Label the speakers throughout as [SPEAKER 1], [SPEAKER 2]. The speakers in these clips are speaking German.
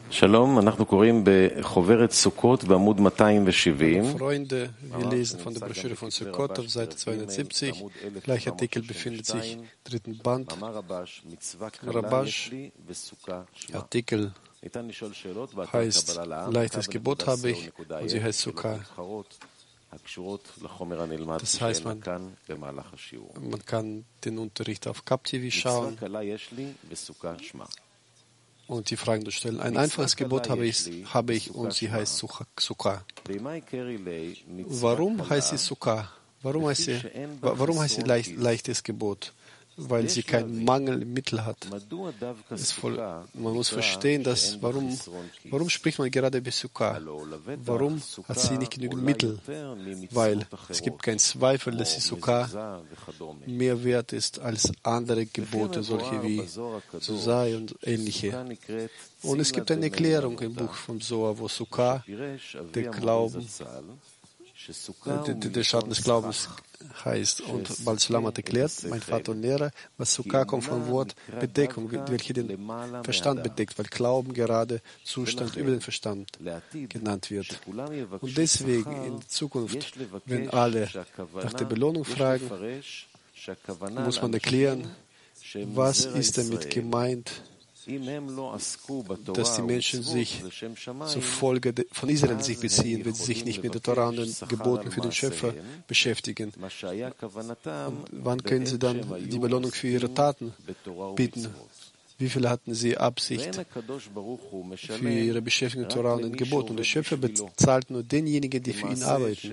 [SPEAKER 1] שלום, אנחנו קוראים בחוברת סוכות בעמוד 270.
[SPEAKER 2] Freunde, wir lesen von der Broschüre von Sukkot auf Seite 270. Gleicher Artikel befindet sich im dritten Band. Rabash, Artikel heißt leichtes Gebot habe ich und sie heißt Sukkah. Das heißt, man kann den Unterricht auf CapTV schauen und die Fragen stellen. Ein einfaches Gebot habe ich und sie heißt Sukkah. Warum heißt sie Sukkah? Warum heißt sie leichtes Gebot? Weil sie keinen Mangel im Mittel hat. Man muss verstehen, dass warum spricht man gerade über Sukkah? Warum hat sie nicht genügend Mittel? Weil es gibt keinen Zweifel, dass die Sukkah mehr wert ist als andere Gebote, solche wie Susai und ähnliche. Und es gibt eine Erklärung im Buch vom Zohar, wo Sukkah, der Schatten des Glaubens heißt. Und Balsulam hat erklärt, mein Vater und Lehrer, was Sukkah kommt vom Wort Bedeckung, welche den Verstand bedeckt, weil Glauben gerade Zustand über den Verstand genannt wird. Und deswegen in Zukunft, wenn alle nach der Belohnung fragen, muss man erklären, was ist damit gemeint, dass die Menschen sich zur Folge von Israel sich beziehen, wenn sie sich nicht mit der Torah und den Geboten für den Schöpfer beschäftigen. Und wann können sie dann die Belohnung für ihre Taten bieten? Wie viele hatten sie Absicht für ihre Beschäftigung mit Torah und den Geboten? Und der Schöpfer bezahlt nur denjenigen, die für ihn arbeiten.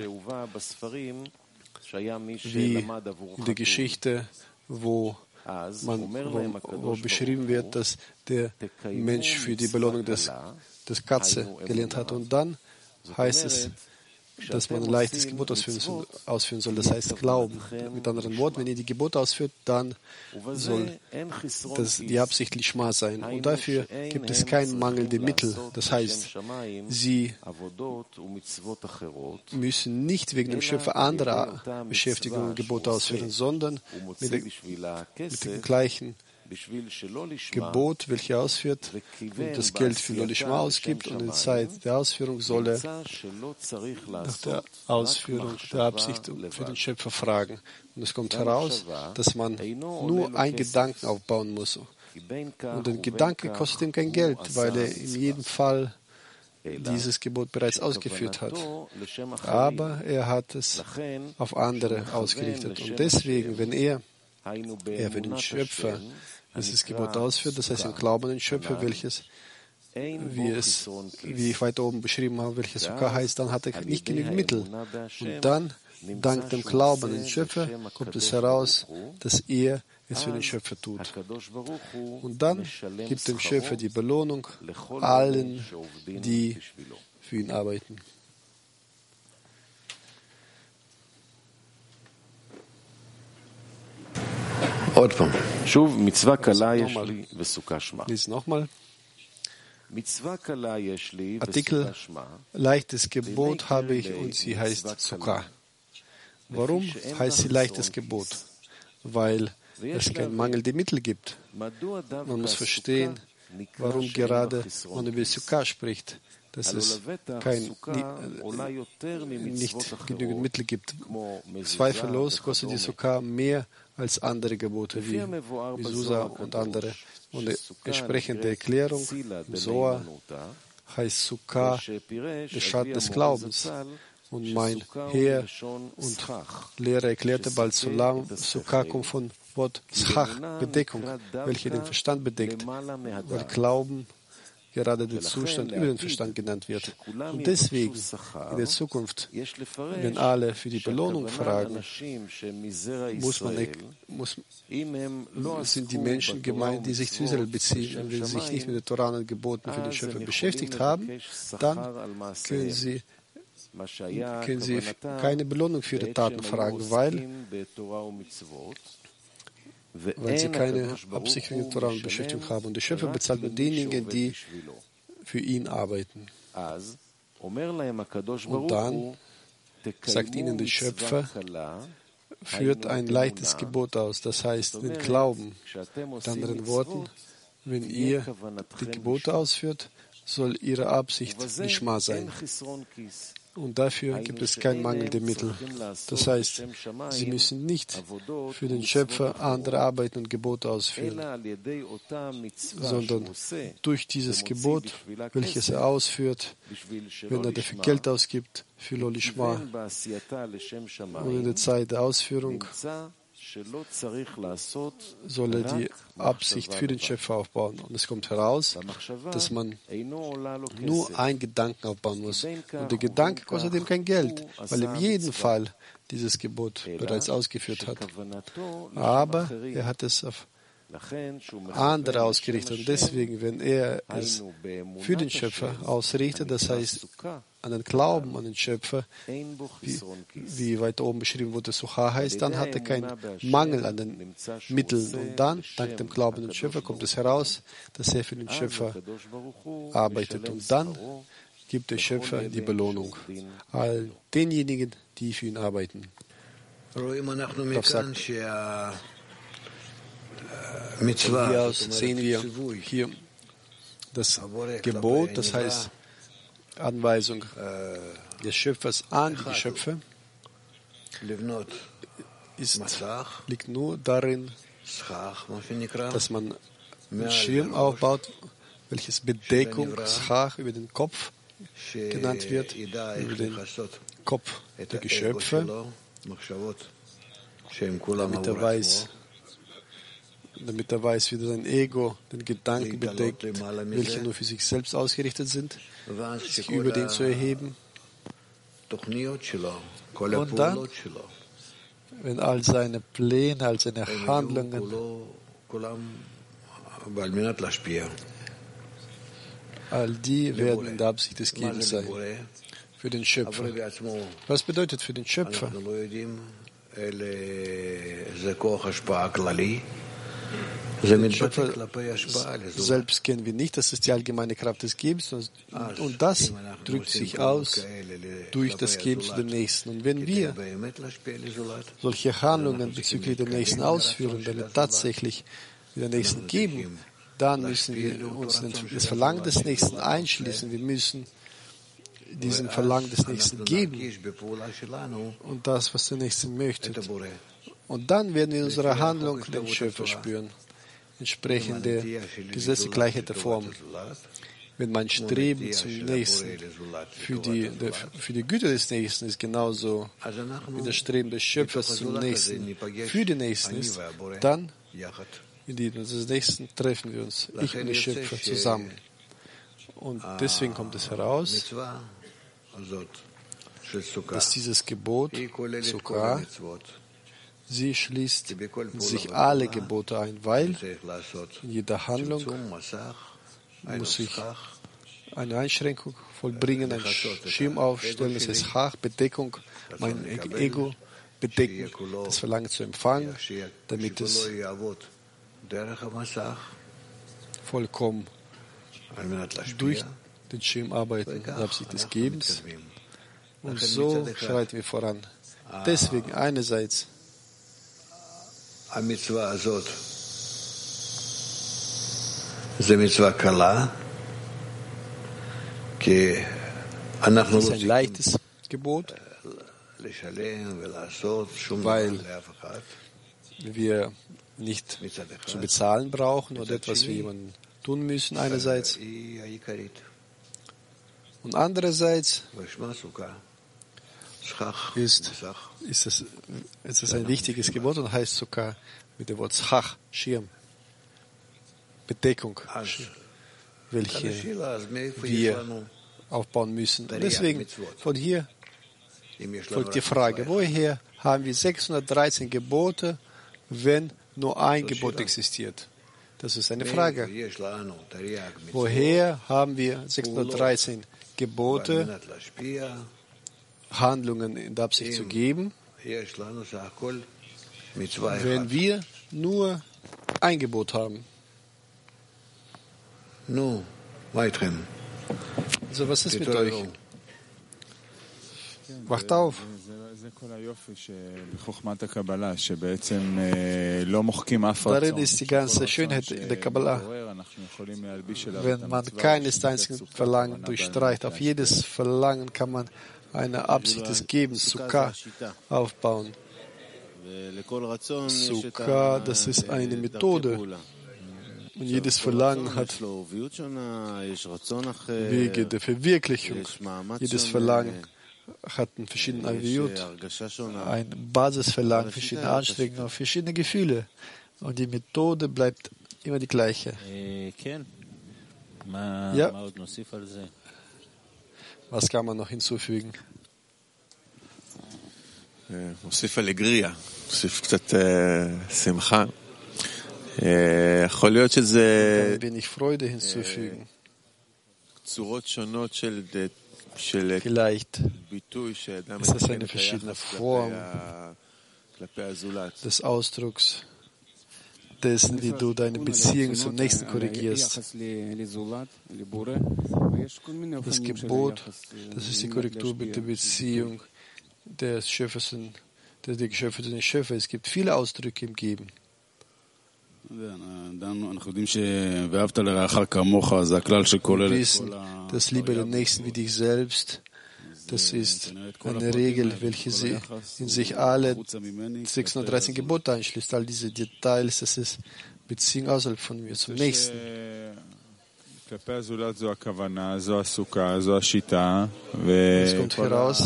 [SPEAKER 2] Wie in der Geschichte, wo beschrieben wird, dass der Mensch für die Belohnung des Katze gelernt hat. Und dann heißt es, dass man ein leichtes Gebot ausführen soll. Das heißt Glauben. Mit anderen Worten, wenn ihr die Gebote ausführt, dann soll das die Absicht Lishma sein. Und dafür gibt es keinen Mangel der Mittel. Das heißt, sie müssen nicht wegen dem Schöpfer anderer Beschäftigungen und Gebote ausführen, sondern mit dem gleichen Gebot, welches ausführt und das Geld für Lolishma ausgibt, und in der Zeit der Ausführung soll er nach der Ausführung der Absicht für den Schöpfer fragen. Und es kommt heraus, dass man nur einen Gedanken aufbauen muss. Und der Gedanke kostet ihm kein Geld, weil er in jedem Fall dieses Gebot bereits ausgeführt hat. Aber er hat es auf andere ausgerichtet. Und deswegen, wenn er für den Schöpfer dieses Gebot ausführt, das heißt im Glauben an den Schöpfer, welches, wie ich weiter oben beschrieben habe, welches Sukkah heißt, dann hat er nicht genügend Mittel. Und dann, dank dem Glauben an den Schöpfer, kommt es heraus, dass er es für den Schöpfer tut. Und dann gibt dem Schöpfer die Belohnung allen, die für ihn arbeiten. Lies nochmal. Artikel leichtes Gebot habe ich und sie heißt Sukkah. Warum heißt sie leichtes Gebot? Weil es keinen Mangel der Mittel gibt. Man muss verstehen, warum gerade man über Sukkah spricht, dass es nicht genügend Mittel gibt. Zweifellos kostet die Sukkah mehr als andere Gebote wie Susa und andere. Und die entsprechende Erklärung im Zohar heißt Sukkah der Schatten des Glaubens. Und mein Herr und Lehrer erklärte bald Sukkah kommt von Wort Schach, Bedeckung, welche den Verstand bedeckt, weil Glauben gerade der Zustand über den Verstand genannt wird. Und deswegen in der Zukunft, wenn alle für die Belohnung fragen, sind die Menschen gemeint, die sich zu Israel beziehen. Und wenn sie sich nicht mit den Torah und Geboten für den Schöpfer beschäftigt haben, dann können sie keine Belohnung für ihre Taten fragen, weil sie keine Absicht für die Torah und Beschäftigung haben. Und der Schöpfer bezahlt nur diejenigen, die für ihn arbeiten. Und dann sagt ihnen der Schöpfer, führt ein leichtes Gebot aus, das heißt den Glauben. Mit anderen Worten, wenn ihr die Gebote ausführt, soll ihre Absicht Lishma sein. Und dafür gibt es kein mangelnde Mittel. Das heißt, sie müssen nicht für den Schöpfer andere Arbeiten und Gebote ausführen, sondern durch dieses Gebot, welches er ausführt, wenn er dafür Geld ausgibt, für Lo Lishma, und in der Zeit der Ausführung soll er die Absicht für den Schöpfer aufbauen. Und es kommt heraus, dass man nur einen Gedanken aufbauen muss. Und der Gedanke kostet ihm kein Geld, weil er in jedem Fall dieses Gebot bereits ausgeführt hat. Aber er hat es auf andere ausgerichtet. Und deswegen, wenn er es für den Schöpfer ausrichtet, das heißt an den Glauben an den Schöpfer, wie weiter oben beschrieben wurde, Sucha heißt, dann hat er keinen Mangel an den Mitteln. Und dann, dank dem Glauben an den Schöpfer, kommt es heraus, dass er für den Schöpfer arbeitet. Und dann gibt der Schöpfer die Belohnung all denjenigen, die für ihn arbeiten. Rav sagt, von hier aus sehen wir hier das Gebot, das heißt Anweisung des Schöpfers an die Geschöpfe, liegt nur darin, dass man einen Schirm aufbaut, welches Bedeckung, Schach, über den Kopf genannt wird, über den Kopf der Geschöpfe, damit er weiß, wie sein Ego den Gedanken bedeckt, welche nur für sich selbst ausgerichtet sind, sich über den zu erheben. Und dann, wenn all seine Pläne, all seine Handlungen all die werden in der Absicht des Gebens sein, für den Schöpfer. Was bedeutet für den Schöpfer? Den Schöpfer selbst kennen wir nicht, das ist die allgemeine Kraft des Gebens, und das drückt sich aus durch das Geben zu dem Nächsten. Und wenn wir solche Handlungen bezüglich dem Nächsten ausführen, damit tatsächlich wir den Nächsten geben, dann müssen wir uns das Verlangen des Nächsten einschließen. Wir müssen diesem Verlangen des Nächsten geben und das, was der Nächste möchte. Und dann werden wir in unserer Handlung den Schöpfer spüren, entsprechend der Gesetze Gleichheit der Form. Wenn mein Streben zum Nächsten, für die Güte des Nächsten ist genauso wie das Streben des Schöpfers zum Nächsten für den Nächsten ist, dann in des Nächsten treffen wir uns, ich und der Schöpfer, zusammen. Und deswegen kommt es heraus, dass dieses Gebot, Sukkah, sie schließt in sich alle Gebote ein, weil in jeder Handlung muss ich eine Einschränkung vollbringen, einen Schirm aufstellen, das heißt Chach, Bedeckung, mein Ego bedecken, das Verlangen zu empfangen, damit es vollkommen durch den Schirm arbeiten, in der Absicht des Gebens. Und so schreiten wir voran. Deswegen einerseits das ist ein leichtes Gebot, weil wir nicht zu bezahlen brauchen oder etwas für jemanden tun müssen einerseits. Und andererseits ist es ein wichtiges Gebot und heißt sogar mit dem Wort Schach, Schirm, Bedeckung, welche wir aufbauen müssen. Und deswegen von hier folgt die Frage, woher haben wir 613 Gebote, wenn nur ein Gebot existiert? Das ist eine Frage. Woher haben wir 613 Gebote, Handlungen in der Absicht zu geben, wenn wir nur ein Gebot haben? Also was ist mit euch? Wacht auf. Darin ist die ganze Schönheit in der Kabbalah. Wenn man keines einzigen Verlangen durchstreicht, auf jedes Verlangen kann man eine Absicht des Gebens, Sukkah, aufbauen. Sukkah, das ist eine Methode. Und jedes Verlangen hat Wege der Verwirklichung. Jedes Verlangen hat einen verschiedenen Aviut, ein Basisverlangen, verschiedene Anstrengungen, verschiedene Gefühle. Und die Methode bleibt immer die gleiche. Ja. Was kann man noch hinzufügen?
[SPEAKER 3] מוסיף אלגריה, מוסיף קצת שמחה. יכול להיות שזה צורות שונות של ביטוי שאדם מתקן את היחס כלפי הזולת.
[SPEAKER 2] des Ausdrucks dessen, wie du deine Beziehung zum Nächsten korrigierst. Das Gebot, das ist die Korrektur mit der Beziehung des Schöpfers und der Geschöpfe zu den Schöpfer. Es gibt viele Ausdrücke im Geben. Wir wissen, dass Liebe den Nächsten wie dich selbst, das ist eine Regel, welche sie in sich alle 613 Gebote einschließt. All diese Details, das ist Beziehung außerhalb von mir zum Nächsten. Es kommt heraus,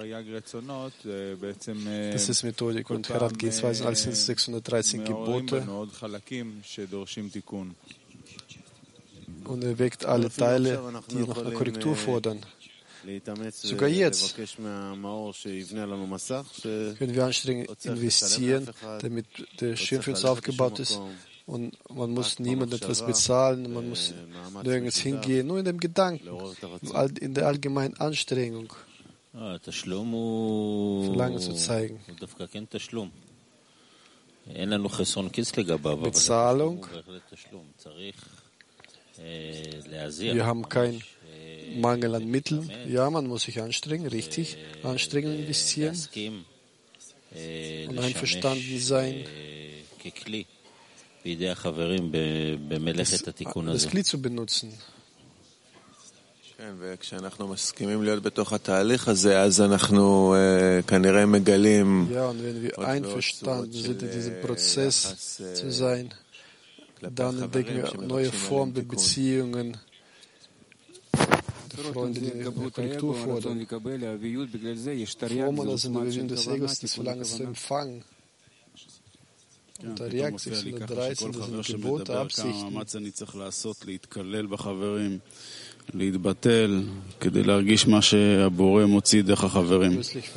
[SPEAKER 2] das ist Methodik und Herangehensweise, als sind 613 Gebote und weckt alle Teile, die noch eine Korrektur fordern. Sogar jetzt können wir anstrengend investieren, damit der Schirm für uns aufgebaut ist. Und man muss niemandem etwas bezahlen, man muss nirgends hingehen, nur in dem Gedanken, in der allgemeinen Anstrengung, Verlangen zu zeigen. Bezahlung, wir haben keinen Mangel an Mitteln. Ja, man muss sich anstrengen, richtig, Anstrengung investieren und einverstanden sein, das Glied zu benutzen.
[SPEAKER 3] וכשאנחנו מסכימים להיות בתוך התהליך הזה, אז אנחנו כנראה מגלים
[SPEAKER 2] Ja, und wenn wir einverstanden sind, in diesem Prozess zu sein, dann entdecken wir neue Formen der Beziehungen, der Freunde, die eine Korrektur fordern. Formen, also in der Vision des Egos, des Verlangens zu empfangen. Und der Reakt 613, das sind Gebote, Absichten.
[SPEAKER 4] להתבטל כדי להרגיש מה שהבורא מוציא דרך החברים.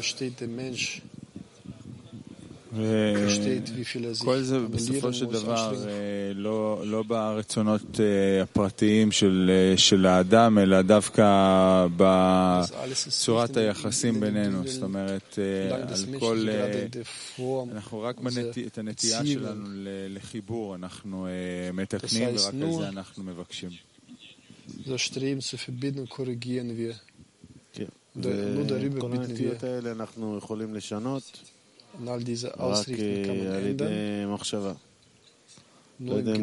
[SPEAKER 5] כל זה בסופו של דבר לא ברצונות הפרטיים של האדם, אלא דווקא בצורת היחסים בינינו. זאת אומרת, על כל... אנחנו רק את הנטייה שלנו לחיבור אנחנו מתקנים, ורק על זה אנחנו מבקשים.
[SPEAKER 2] Das Streben zur Verbindung korrigieren wir. Nur darüber bitten wir. Und all diese Ausrichtungen kann man ändern. Nur im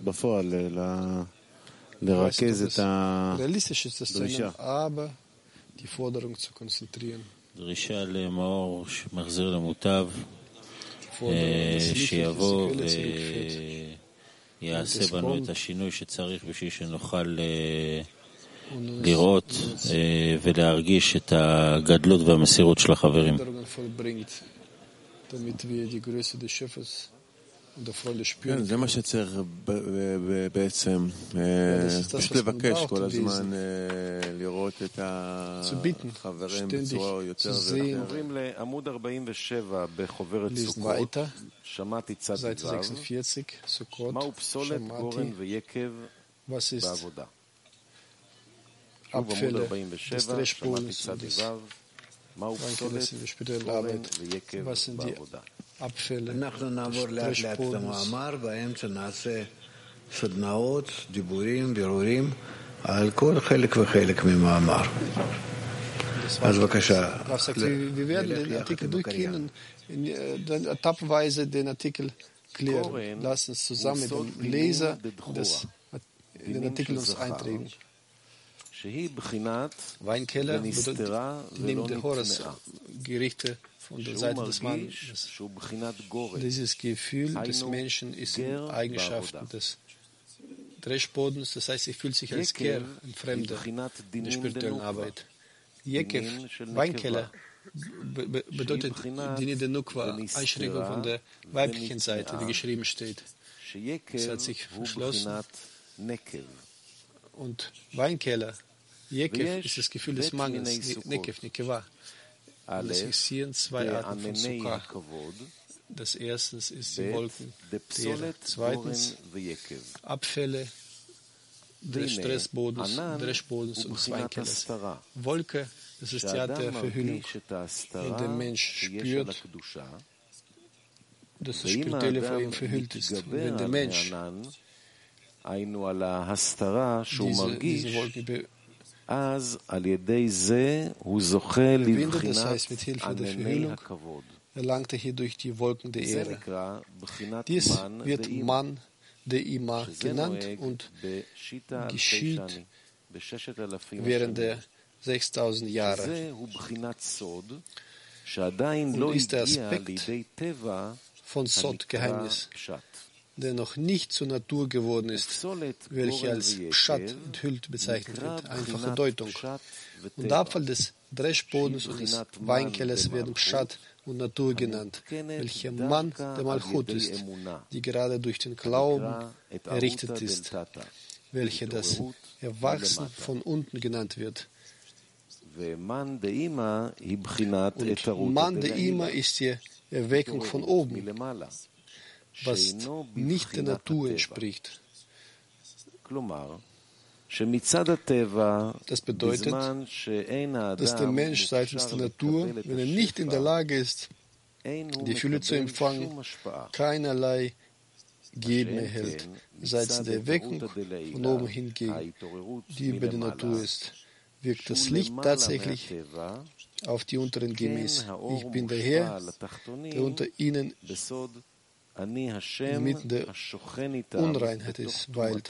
[SPEAKER 2] Gedanken. Realistisch ist das zu ändern, aber die Forderung zu konzentrieren.
[SPEAKER 6] דרישה למאור שמחזיר למוטב, שיבוא יעשה בנו את השינוי שצריך בשביל שנוכל לראות ולהרגיש את הגדלות והמסירות של החברים.
[SPEAKER 3] זה מה שצריך בעצם, פשוט לבקש כל הזמן לראות את החברים בצורה יותר ויותר.
[SPEAKER 1] עוברים לעמוד 47 בחוברת סוכות, שמעתי צד ו', מהו פסולת, גורן ויקב בעבודה. שוב עמוד 47, שמעתי צד ו', מהו פסולת, גורן ויקב בעבודה.
[SPEAKER 7] אנחנו נעבור לאט לאט את המאמר, באמצע נעשה סדנאות, דיבורים, בירורים על כל חלק וחלק ממאמר.
[SPEAKER 2] Rav sagt, wir werden den Artikel durchgehen und dann etappenweise den Artikel klären. Lass uns zusammen mit dem Leser in den Artikel uns eintragen. Weinkeller bedeutet, neben der Horus-Gerichte von der Seite des Mannes. Dieses Gefühl des Menschen ist in Eigenschaften des Dreschbodens, das heißt, er fühlt sich als Ger, ein Fremder in der spirituellen Arbeit. Jekev, Weinkeller, bedeutet die Nidenukwa, Einschränkung von der weiblichen Seite, wie geschrieben steht. Es hat sich verschlossen. Und Weinkeller, Jekev, ist das Gefühl des Mangels, Nekev, Nekeva. Es existieren zwei Arten von Sukkah. Das erstens ist die Wolken der Erde. Zweitens Abfälle des Stressbodens, Dreschbodens und des Weinkellers. Wolke, das ist die Art der Verhüllung. Wenn der Mensch spürt, dass das Spirituelle vor ihm verhüllt ist. Und wenn der Mensch diese Wolken überwindet, das heißt mit Hilfe der Verhüllung, erlangt er hierdurch die Wolken der Ehre. Dies wird Mann der Ima genannt und geschieht während der 6000 Jahre und ist der Aspekt von Sod, Geheimnis, der noch nicht zur Natur geworden ist, welche als Pshat enthüllt bezeichnet wird, einfache Deutung. Und der Abfall des Dreschbodens und des Weinkellers werden Pshat und Natur genannt, welcher Mann der Malchut ist, die gerade durch den Glauben errichtet ist, welcher das Erwachsen von unten genannt wird. Und Mann der Ima ist die Erweckung von oben, was nicht der Natur entspricht. Das bedeutet, dass der Mensch seitens der Natur, wenn er nicht in der Lage ist, die Fülle zu empfangen, keinerlei Geben erhält, seitens der Erweckung von oben hingegen, die über die Natur ist, wirkt das Licht tatsächlich auf die unteren gemäß. Ich bin der Herr, der unter ihnen inmitten der Unreinheit ist, weilt.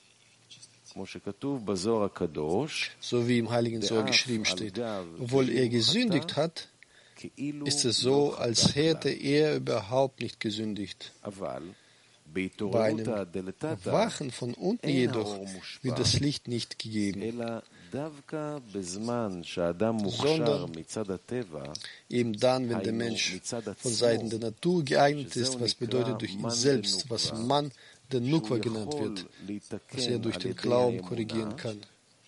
[SPEAKER 2] So wie im Heiligen Zohar geschrieben steht. Obwohl er gesündigt hat, ist es so, als hätte er überhaupt nicht gesündigt. Bei einem Erwachen von unten jedoch wird das Licht nicht gegeben, sondern eben dann, wenn der Mensch von Seiten der Natur geeignet ist, was bedeutet durch ihn selbst, was Mann der Nukwa genannt wird, was er durch den Glauben korrigieren kann.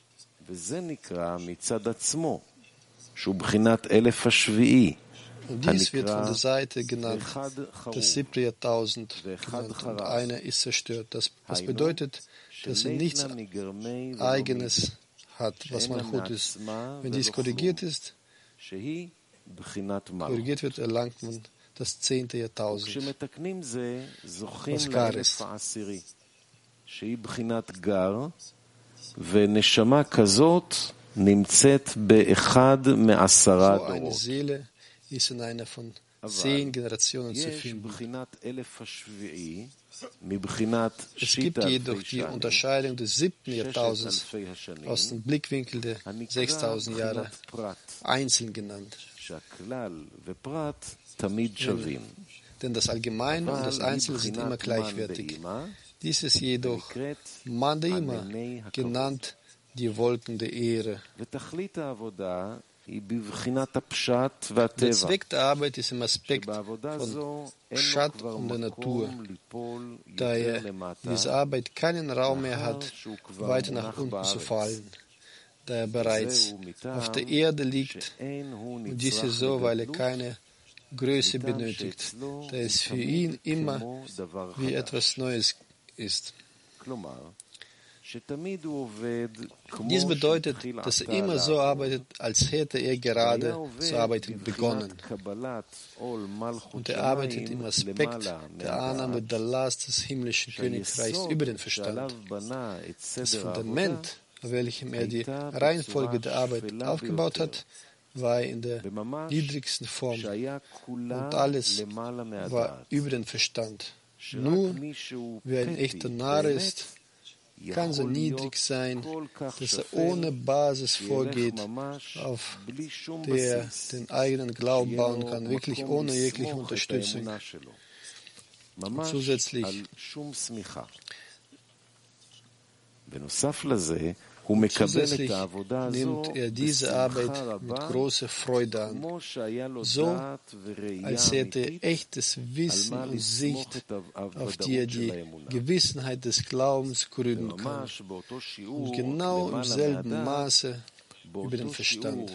[SPEAKER 2] Und dies wird von der Seite genannt, das 7. Jahrtausend genannt, und einer ist zerstört. Das bedeutet, dass er nichts Eigenes hat, was Malchut ist. Wenn dies korrigiert ist, korrigiert wird, erlangt man das 10. Jahrtausend, was Gar ist. So eine Seele ist in einer von 10 Generationen zu finden. Es gibt jedoch die Unterscheidung des 7. Jahrtausends aus dem Blickwinkel der 6000 Jahre einzeln genannt. Denn das Allgemeine und das Einzelne sind immer gleichwertig. Dies ist jedoch Mann der Ima, genannt die Wolken der Ehre. Der Zweck der Arbeit ist im Aspekt von Pshat und der Natur, da er in dieser Arbeit keinen Raum mehr hat, weiter nach unten zu fallen, da er bereits auf der Erde liegt, und dies ist so, weil er keine Größe benötigt, da es für ihn immer wie etwas Neues ist. Dies bedeutet, dass er immer so arbeitet, als hätte er gerade zu arbeiten begonnen. Und er arbeitet im Aspekt der Annahme der Last des himmlischen Königreichs über den Verstand. Das Fundament, auf welchem er die Reihenfolge der Arbeit aufgebaut hat, war in der niedrigsten Form und alles war über den Verstand. Nur wer ein echter Narr ist, kann so niedrig sein, dass er ohne Basis vorgeht, auf der er den eigenen Glauben bauen kann, wirklich ohne jegliche Unterstützung. Und zusätzlich nimmt er diese Arbeit mit großer Freude an, so als hätte er echtes Wissen und Sicht, auf die er die Gewissenheit des Glaubens gründen kann. Und genau im selben Maße über den Verstand.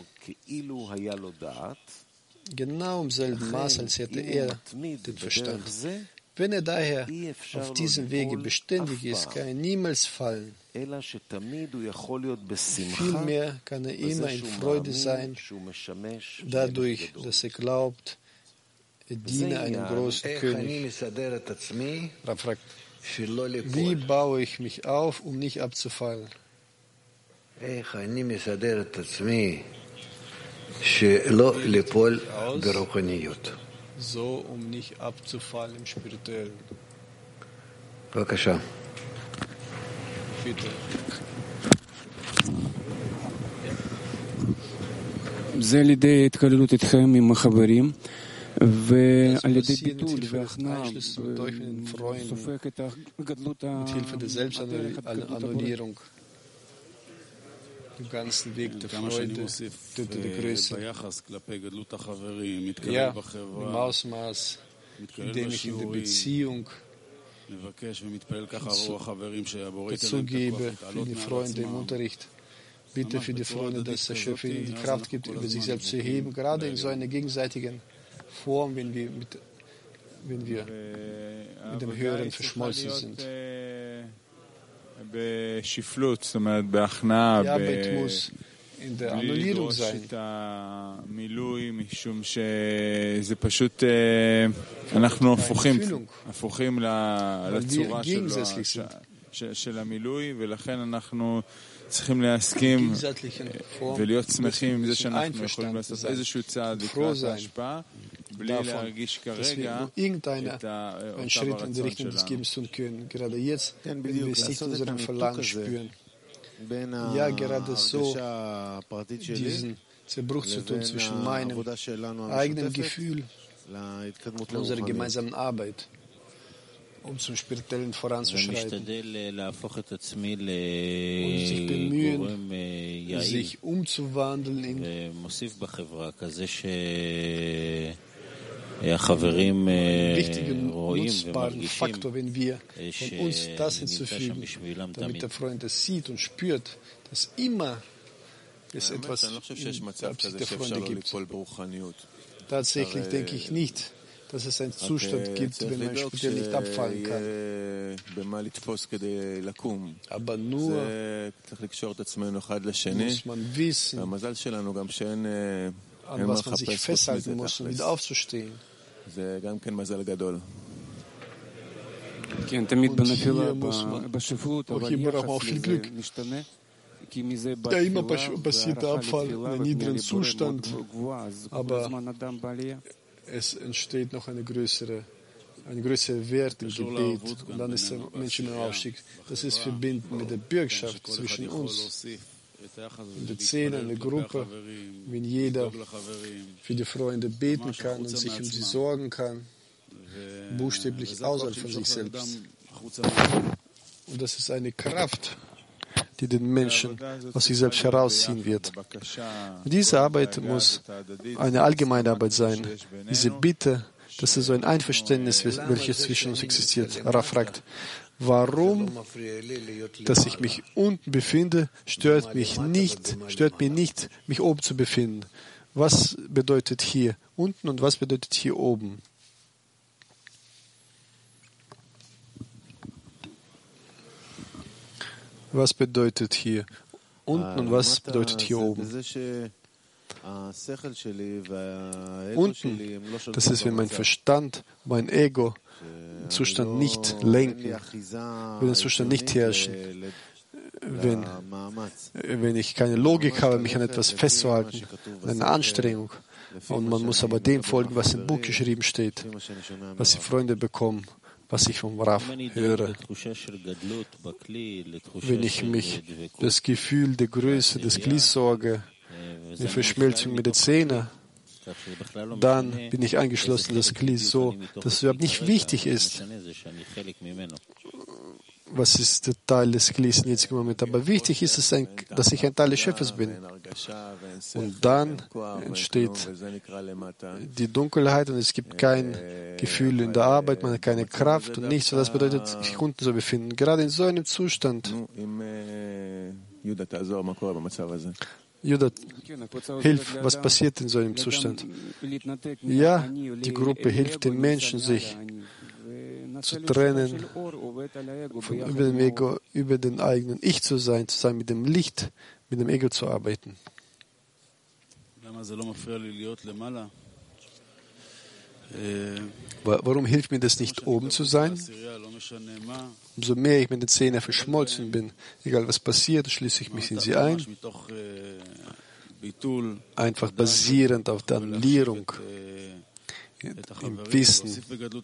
[SPEAKER 2] Genau im selben Maße, als hätte er den Verstand. Wenn er daher auf diesem Wege beständig ist, kann er niemals fallen. Vielmehr kann er immer in Freude sein, dadurch, dass er glaubt, er diene einem großen König. Rav fragt, wie baue ich mich auf, um nicht abzufallen? So, um nicht abzufallen im Spirituellen.
[SPEAKER 7] Bevölkerung.
[SPEAKER 2] Bitte.
[SPEAKER 8] זה על ידי התקללות איתכם עם החברים ועל ידי ביטול והכנעה סופק את הגדלות
[SPEAKER 2] Im ganzen Weg der Freude, der Größe. Ja, im Ausmaß, in dem ich in der Beziehung dazu gebe, für die Freunde im Unterricht. Bitte für die Freunde, dass der Schöpfer ihnen die Kraft gibt, über sich selbst zu erheben, gerade in so einer gegenseitigen Form, wenn wir mit dem Höheren verschmolzen sind. Ja, aber es muss in der Annullierung sein.
[SPEAKER 5] אנחנו הפוכים לצורה של המילוי, ולכן אנחנו צריכים להסכים ולהיות שמחים עם זה שאנחנו יכולים לעשות איזשהו צעד לקראת ההשפעה, בלי להרגיש כרגע את
[SPEAKER 2] Schritt in die Richtung des Gebens tun können. Gerade jetzt, wenn wir es nicht unseren Verlangen spüren. Ja, gerade so diesen Zerbruch zu tun zwischen meinem eigenen Gefühl und unserer gemeinsamen Arbeit, um zum Spirituellen voranzuschreiten und sich bemühen, sich umzuwandeln in wichtigen, nutzbaren Faktor, wenn wir von uns das hinzufügen, damit der Freund es sieht und spürt, dass immer es etwas in der Absicht der Freunde gibt. Tatsächlich denke ich nicht, dass es einen Zustand gibt, wenn man spirituell nicht abfallen kann. Aber nur muss man wissen, an was man sich festhalten muss, um wieder aufzustehen. Und hier muss man, auch hier braucht man auch viel Glück. Ja, immer passiert der Abfall in einem niedrigen Zustand, aber es entsteht noch ein größerer Wert im Gebet und dann ist der Mensch im Aufstieg. Das ist verbinden mit der Bürgschaft zwischen uns, in der Szene, in der Gruppe, wenn jeder für die Freunde beten kann und sich um sie sorgen kann, buchstäblich außerhalb von sich selbst. Und das ist eine Kraft, die den Menschen aus sich selbst herausziehen wird. Diese Arbeit muss eine allgemeine Arbeit sein. Diese Bitte, das ist so ein Einverständnis, welches zwischen uns existiert. Rav fragt, warum, dass ich mich unten befinde, stört mir nicht, mich oben zu befinden. Was bedeutet hier unten und was bedeutet hier oben? Was bedeutet hier unten und was bedeutet hier oben? Unten, das ist, wenn mein Verstand, mein Ego den Zustand nicht lenken, will den Zustand nicht herrschen, wenn ich keine Logik habe, mich an etwas festzuhalten, eine Anstrengung. Und man muss aber dem folgen, was im Buch geschrieben steht, was die Freunde bekommen, was ich vom Rav höre. Wenn ich mich das Gefühl der Größe des Glies sorge, die Verschmelzung mit der Zähne, dann bin ich eingeschlossen in das Glied so, dass es überhaupt nicht wichtig ist, was ist der Teil des Glieds im jetzigen Moment. Aber wichtig ist es, dass ich ein Teil des Schöpfers bin. Und dann entsteht die Dunkelheit und es gibt kein Gefühl in der Arbeit, man hat keine Kraft und nichts. Und das bedeutet, sich unten zu befinden. Gerade in so einem Zustand. Judah, hilf, was passiert in so einem Zustand? Ja, die Gruppe hilft den Menschen, sich zu trennen, von über den eigenen Ich zu sein mit dem Licht, mit dem Ego zu arbeiten. Warum hilft mir das nicht, oben zu sein? Umso mehr ich mit den Zähnen verschmolzen bin, egal was passiert, schließe ich mich in sie ein. Einfach basierend auf der Annulierung, im Wissen.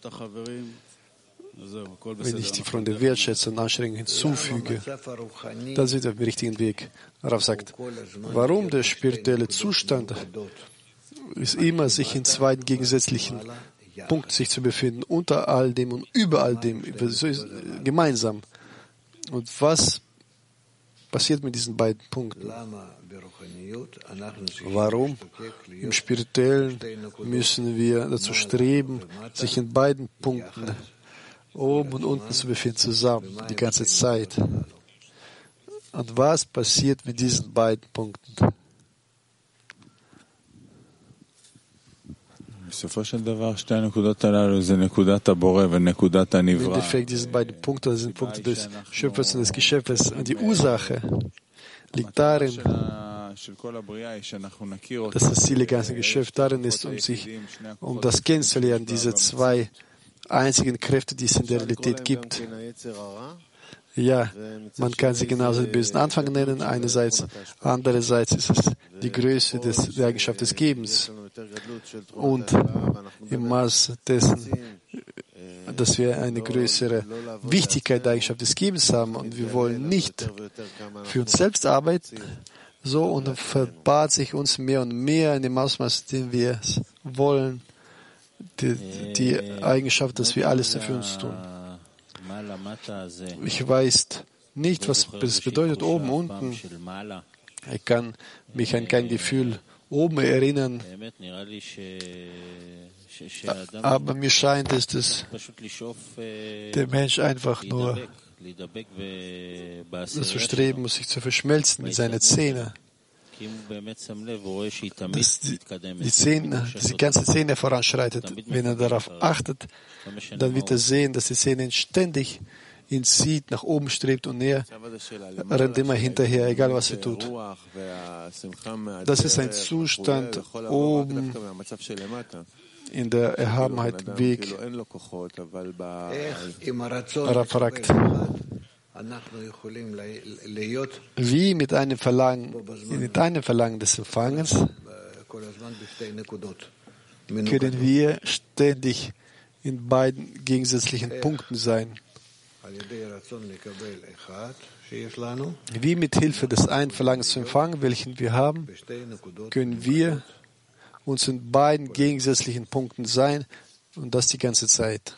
[SPEAKER 2] Wenn ich die Freunde wertschätze und Anstrengungen hinzufüge, dann sind wir auf dem richtigen Weg. Rav sagt, warum der spirituelle Zustand ist immer, sich in zwei gegensätzlichen Punkten sich zu befinden, unter all dem und über all dem, gemeinsam. Und was passiert mit diesen beiden Punkten? Warum? Im Spirituellen müssen wir dazu streben, sich in beiden Punkten oben und unten zu befinden, zusammen, die ganze Zeit. Und was passiert mit diesen beiden Punkten? Im Endeffekt, diese beiden Punkte sind Punkte des Schöpfers und des Geschöpfes. Und die Ursache liegt darin, dass das Ziel des ganzen Geschöpfs darin ist, um das kennenzulernen, diese zwei einzigen Kräfte, die es in der Realität gibt. Ja, man kann sie genauso den bösen Anfang nennen, einerseits. Andererseits ist es die Größe der Eigenschaft des Gebens. Und im Maß dessen, dass wir eine größere Wichtigkeit der Eigenschaft des Gebens haben und wir wollen nicht für uns selbst arbeiten, so und verbahrt sich uns mehr und mehr in dem Ausmaß, den wir es wollen, die Eigenschaft, dass wir alles für uns tun. Ich weiß nicht, was es bedeutet, oben, unten. Ich kann mich an kein Gefühl oben erinnern, aber mir scheint es, dass der Mensch einfach nur dazu streben muss, sich zu verschmelzen mit seinen Zähnen. Dass die ganze Szene voranschreitet. Wenn er darauf achtet, dann wird er sehen, dass die Szene ständig ihn zieht, nach oben strebt und er rennt immer hinterher, egal was er tut. Das ist ein Zustand oben in der Erhabenheit Weg. Rav fragt, wie mit einem Verlangen des Empfangens können wir ständig in beiden gegensätzlichen Punkten sein. Wie mit Hilfe des einen Verlangens zu empfangen, welchen wir haben, können wir uns in beiden gegensätzlichen Punkten sein und das die ganze Zeit.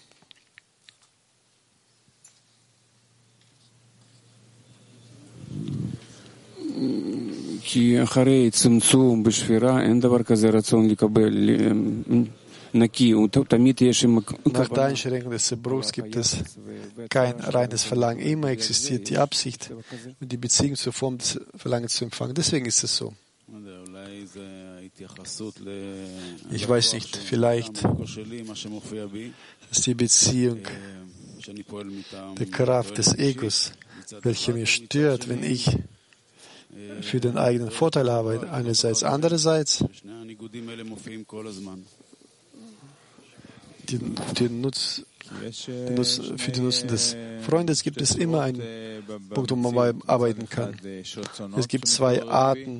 [SPEAKER 8] כי אחרי צמצום בשפירה אין דבר כזה רצון לקבל נקי, תמיד יש...
[SPEAKER 2] Nach der Einschränkung des Zerbruchs gibt es kein reines Verlangen. Immer existiert die Absicht und die Beziehung zur Form des Verlangens zu empfangen. Deswegen ist es so. Ich weiß nicht, vielleicht ist die Beziehung der Kraft des Egos, welche mir stört, wenn ich für den eigenen Vorteil arbeite, einerseits. Andererseits, für den Nutzen des Freundes gibt es immer einen Punkt, wo man arbeiten kann. Es gibt zwei Arten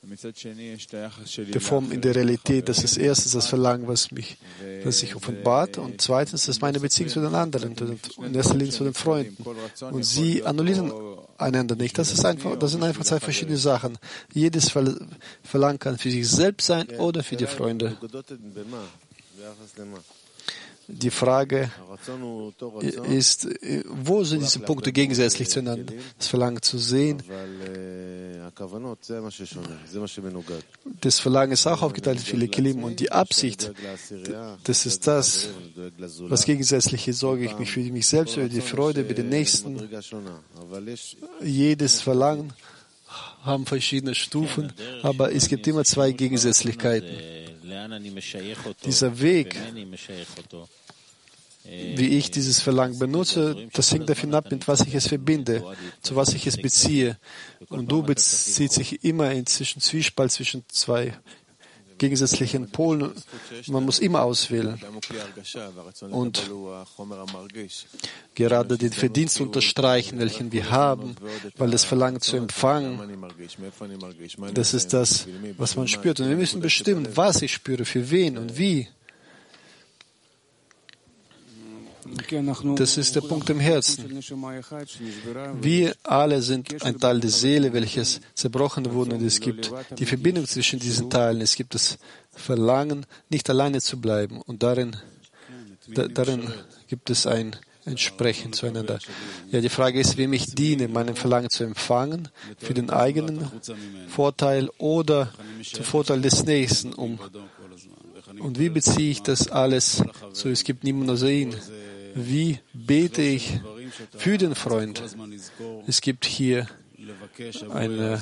[SPEAKER 2] der Form in der Realität. Das ist erstens das Verlangen, was sich offenbart, und zweitens ist meine Beziehung zu den anderen, in erster Linie zu den Freunden. Und sie annullieren einander nicht. Das sind einfach zwei verschiedene Sachen. Jedes Verlangen kann für sich selbst sein oder für die Freunde. Die Frage ist, wo sind diese Punkte gegensätzlich zueinander? Das Verlangen zu sehen. Das Verlangen ist auch aufgeteilt in viele Kelim, und die Absicht, das ist das, was gegensätzlich ist. Sorge ich mich für mich selbst, für die Freude, für den Nächsten. Jedes Verlangen haben verschiedene Stufen, aber es gibt immer zwei Gegensätzlichkeiten. Dieser Weg, wie ich dieses Verlangen benutze, das hängt davon ab, mit was ich es verbinde, zu was ich es beziehe. Und du bezieht sich immer in Zwiespalt zwischen zwei gegensätzlichen Polen. Man muss immer auswählen. Und gerade den Verdienst unterstreichen, welchen wir haben, weil das Verlangen zu empfangen, das ist das, was man spürt. Und wir müssen bestimmen, was ich spüre, für wen und wie. Das ist der Punkt im Herzen. Wir alle sind ein Teil der Seele, welches zerbrochen wurde, und es gibt die Verbindung zwischen diesen Teilen. Es gibt das Verlangen, nicht alleine zu bleiben, und darin gibt es ein Entsprechen zueinander. Ja, die Frage ist, wem ich diene, meinem Verlangen zu empfangen, für den eigenen Vorteil oder zum Vorteil des Nächsten. Und wie beziehe ich das alles so, es gibt niemanden außer ihn? Wie bete ich für den Freund? Es gibt hier eine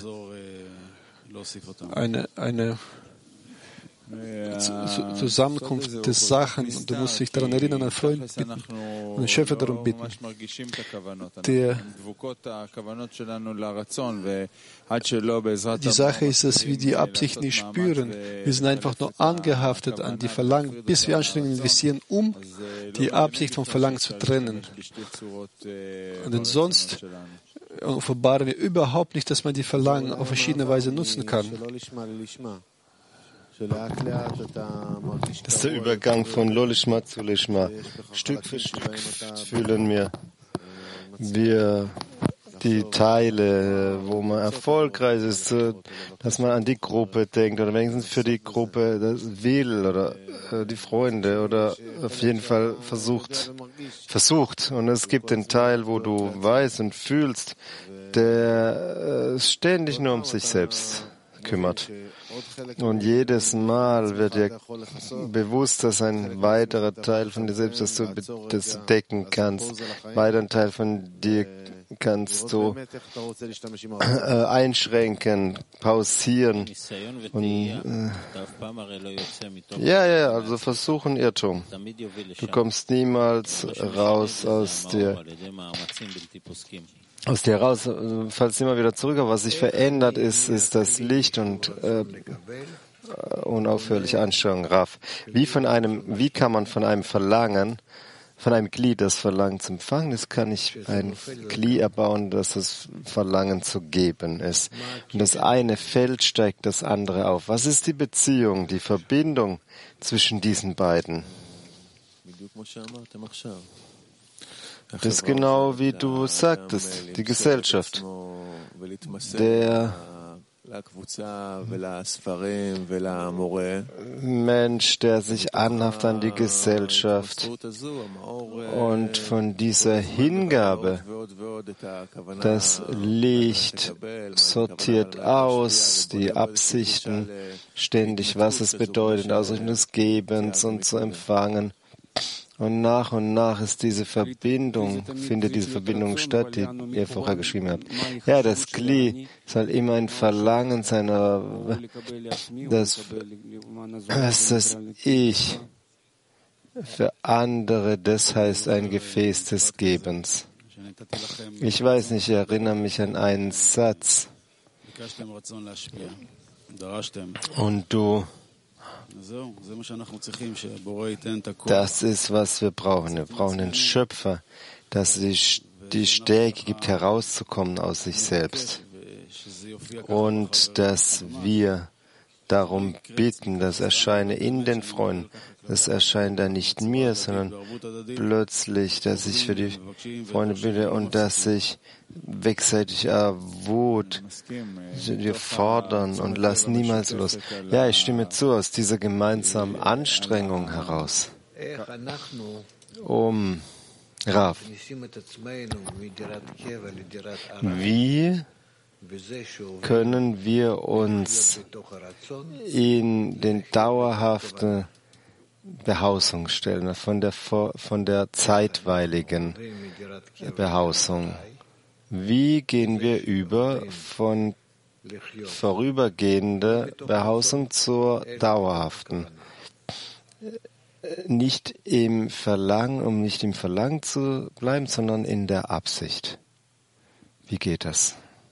[SPEAKER 2] Zusammenkunft der Sachen, und du musst dich daran erinnern, einen Freund bitten und den Schöpfer darum bitten. Die Sache ist, dass wir die Absicht nicht spüren. Wir sind einfach nur angehaftet an die Verlangen, bis wir Anstrengungen investieren, um die Absicht vom Verlangen zu trennen. Und denn sonst offenbaren wir überhaupt nicht, dass man die Verlangen auf verschiedene Weise nutzen kann.
[SPEAKER 9] Das ist der Übergang von Lolishma zu Lishma. Stück für Stück fühlen wir die Teile, wo man erfolgreich ist, dass man an die Gruppe denkt oder wenigstens für die Gruppe das will oder die Freunde oder auf jeden Fall versucht. Und es gibt den Teil, wo du weißt und fühlst, der ständig nur um sich selbst kümmert. Und jedes Mal wird dir bewusst, dass ein weiterer Teil von dir selbst, dass du das decken kannst, einen weiteren Teil von dir kannst du einschränken, pausieren. Und, also versuchen Irrtum. Du kommst niemals raus aus dir raus, fallst immer wieder zurück. Aber was sich verändert ist das Licht und unaufhörliche Anstrengung. Raff. Wie kann man von einem Verlangen, von einem Glied das Verlangen zu empfangen? Das kann ich ein Glied erbauen, das das Verlangen zu geben ist. Und das eine Feld steigt das andere auf. Was ist die Beziehung, die Verbindung zwischen diesen beiden? Das ist genau wie du sagtest, die Gesellschaft. Der Mensch, der sich anhaftet an die Gesellschaft und von dieser Hingabe das Licht sortiert aus, die Absichten ständig, was es bedeutet, Ausrichtung des Gebens und zu empfangen. Und nach ist findet diese Verbindung statt, die ihr vorher geschrieben habt. Ja, das Kli soll immer ein Verlangen sein, dass das Ich für andere, das heißt ein Gefäß des Gebens. Ich weiß nicht, ich erinnere mich an einen Satz. Und du Das ist, was wir brauchen. Wir brauchen einen Schöpfer, dass die Stärke gibt, herauszukommen aus sich selbst. Und dass wir darum bitten, das erscheine in den Freunden. Das erscheint dann nicht mir, sondern plötzlich, dass ich für die Freunde bitte und dass ich wechselseitiger Wut, wir fordern und lassen niemals los. Ja, ich stimme zu, aus dieser gemeinsamen Anstrengung heraus, Rav, wie können wir uns in den dauerhaften Behausung stellen, von der zeitweiligen Behausung? Wie gehen wir über von vorübergehender Behausung zur dauerhaften? Nicht im Verlangen, um nicht im Verlangen zu bleiben, sondern in der Absicht. Wie geht das?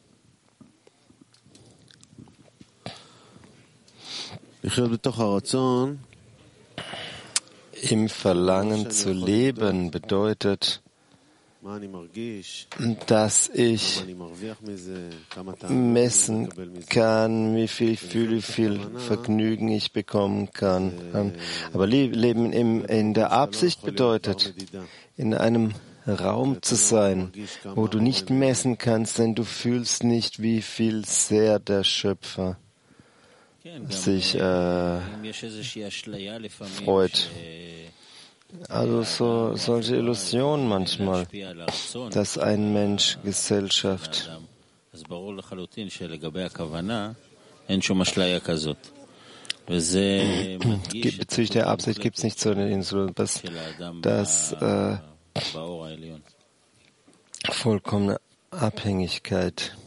[SPEAKER 9] Im Verlangen zu leben bedeutet, dass ich messen kann, wie viel ich fühle, wie viel Vergnügen ich bekommen kann. Aber Leben in der Absicht bedeutet, in einem Raum zu sein, wo du nicht messen kannst, denn du fühlst nicht, wie viel sehr der Schöpfer sich freut. Also solche Illusionen manchmal, dass ein Mensch Gesellschaft bezüglich der Absicht gibt es nicht so eine Illusion, dass vollkommene Abhängigkeit.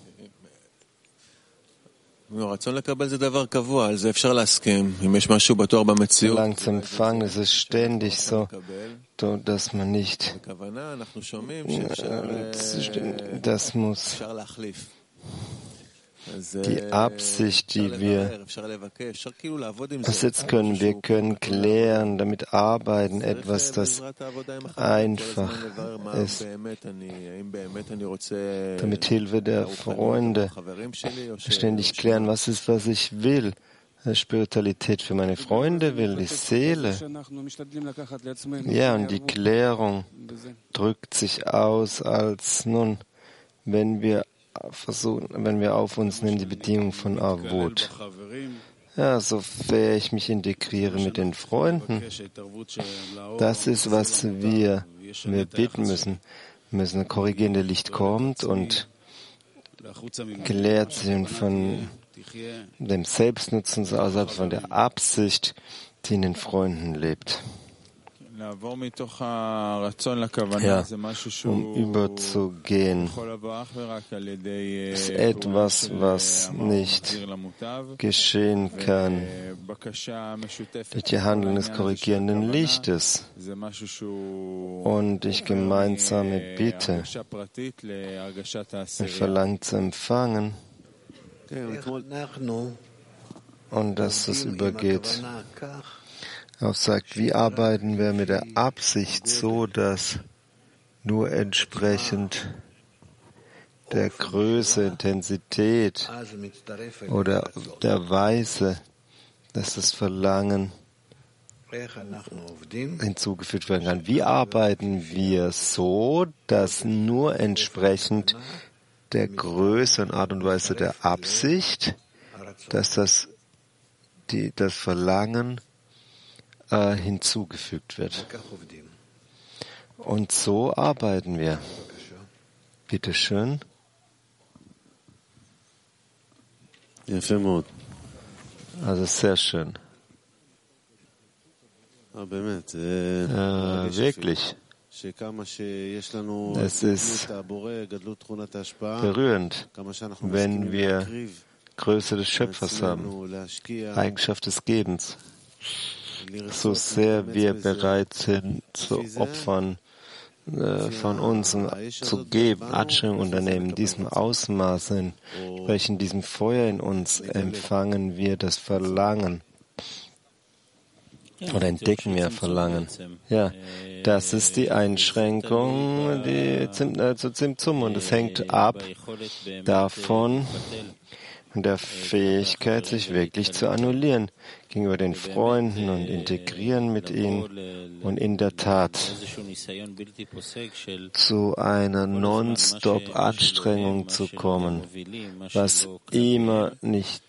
[SPEAKER 9] Verlangen zu empfangen, es ist ständig so, dass man nicht, das muss die Absicht, die wir ersetzen können. Wir können klären, damit arbeiten, etwas, das einfach ist. Damit Hilfe der Freunde ständig klären, was ist, was ich will. Spiritualität für meine Freunde will, die Seele. Ja, und die Klärung drückt sich aus als, wenn wir auf uns nehmen, die Bedingung von Avut. Ja, so sehr ich mich integriere mit den Freunden, das ist, was wir beten müssen. Ein korrigierendes Licht kommt und gelehrt sind von dem Selbstnutzen, außerhalb von der Absicht, die in den Freunden lebt. Ja, um überzugehen, ist etwas, was nicht geschehen kann durch die Handlung des korrigierenden Lichtes und durch gemeinsame Bitte, ein Verlangen zu empfangen und dass das übergeht. Auch sagt, wie arbeiten wir mit der Absicht so, dass nur entsprechend der Größe, Intensität oder der Weise, dass das Verlangen hinzugefügt werden kann. Wie arbeiten wir so, dass nur entsprechend der Größe und Art und Weise der Absicht, dass das Verlangen hinzugefügt wird. Und so arbeiten wir. Bitte schön. Also sehr schön. Wirklich. Es ist berührend, wenn wir Größe des Schöpfers haben, Eigenschaft des Gebens. So sehr wir bereit sind zu opfern, von uns zu geben, Anstrengung unternehmen, in diesem Ausmaß, in diesem Feuer in uns empfangen wir das Verlangen oder entdecken mehr Verlangen. Ja, das ist die Einschränkung zu Tzimtzum und es hängt ab davon, von der Fähigkeit, sich wirklich zu annullieren gegenüber den Freunden und integrieren mit ihnen und in der Tat zu einer Non-Stop-Anstrengung zu kommen, was immer nicht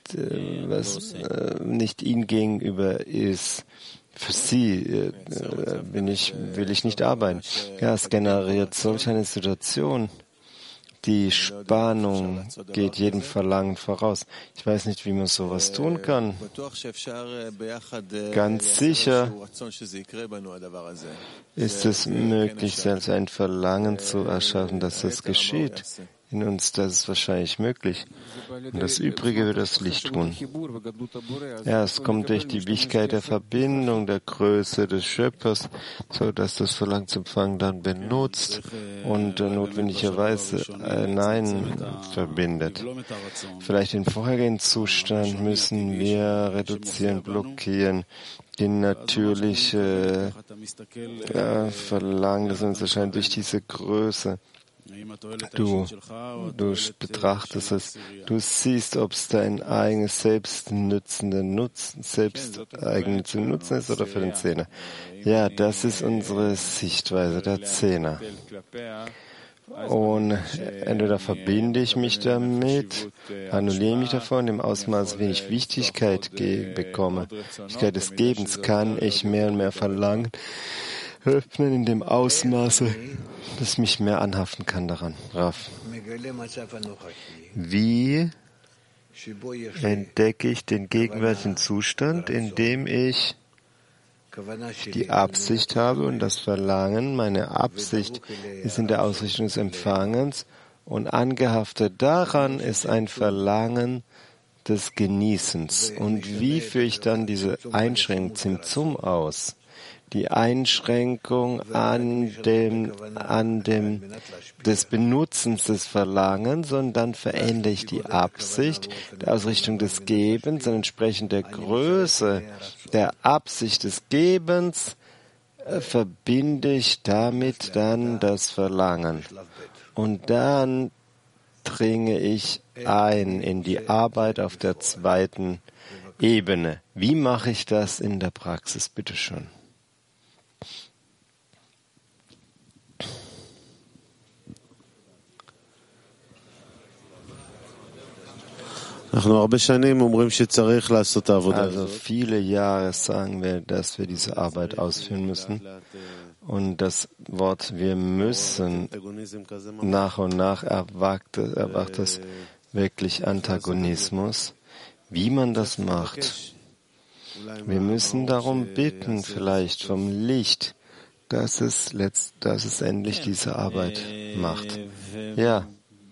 [SPEAKER 9] ihnen gegenüber ist. Für sie will ich nicht arbeiten. Ja, es generiert solch eine Situation. Die Spannung geht jedem Verlangen voraus. Ich weiß nicht, wie man sowas tun kann. Ganz sicher ist es möglich, selbst ein Verlangen zu erschaffen, dass das geschieht. In uns, das ist wahrscheinlich möglich. Und das Übrige wird das Licht tun. Ja, es kommt durch die Wichtigkeit der Verbindung, der Größe des Schöpfers, so dass das Verlangen zum Empfang dann benutzt und notwendigerweise Nein verbindet. Vielleicht den vorhergehenden Zustand müssen wir reduzieren, blockieren. Die natürliche Verlangen, das uns erscheint durch diese Größe. Du betrachtest es, du siehst, ob es dein eigenes selbstnützender Nutzen ist oder für den Zehner. Ja, das ist unsere Sichtweise, der Zehner. Und entweder verbinde ich mich damit, annulliere mich davon, im Ausmaß, wenn ich Wichtigkeit bekomme, Wichtigkeit des Gebens, kann ich mehr und mehr verlangen, öffnen in dem Ausmaße, dass mich mehr anhaften kann daran. Raf. Wie entdecke ich den gegenwärtigen Zustand, in dem ich die Absicht habe und das Verlangen, meine Absicht ist in der Ausrichtung des Empfangens und angehaftet daran ist ein Verlangen des Genießens. Und wie führe ich dann diese Einschränkung Tzimtzum aus? Die Einschränkung des Benutzens des Verlangens, und dann verändere ich die Absicht der Ausrichtung des Gebens und entsprechend der Größe der Absicht des Gebens verbinde ich damit dann das Verlangen. Und dann dringe ich ein in die Arbeit auf der zweiten Ebene. Wie mache ich das in der Praxis? Bitte schön.
[SPEAKER 3] Also
[SPEAKER 9] viele Jahre sagen wir, dass wir diese Arbeit ausführen müssen. Und das Wort wir müssen, nach und nach erwacht es wirklich Antagonismus. Wie man das macht? Wir müssen darum bitten, vielleicht vom Licht, dass es endlich diese Arbeit macht. Ja.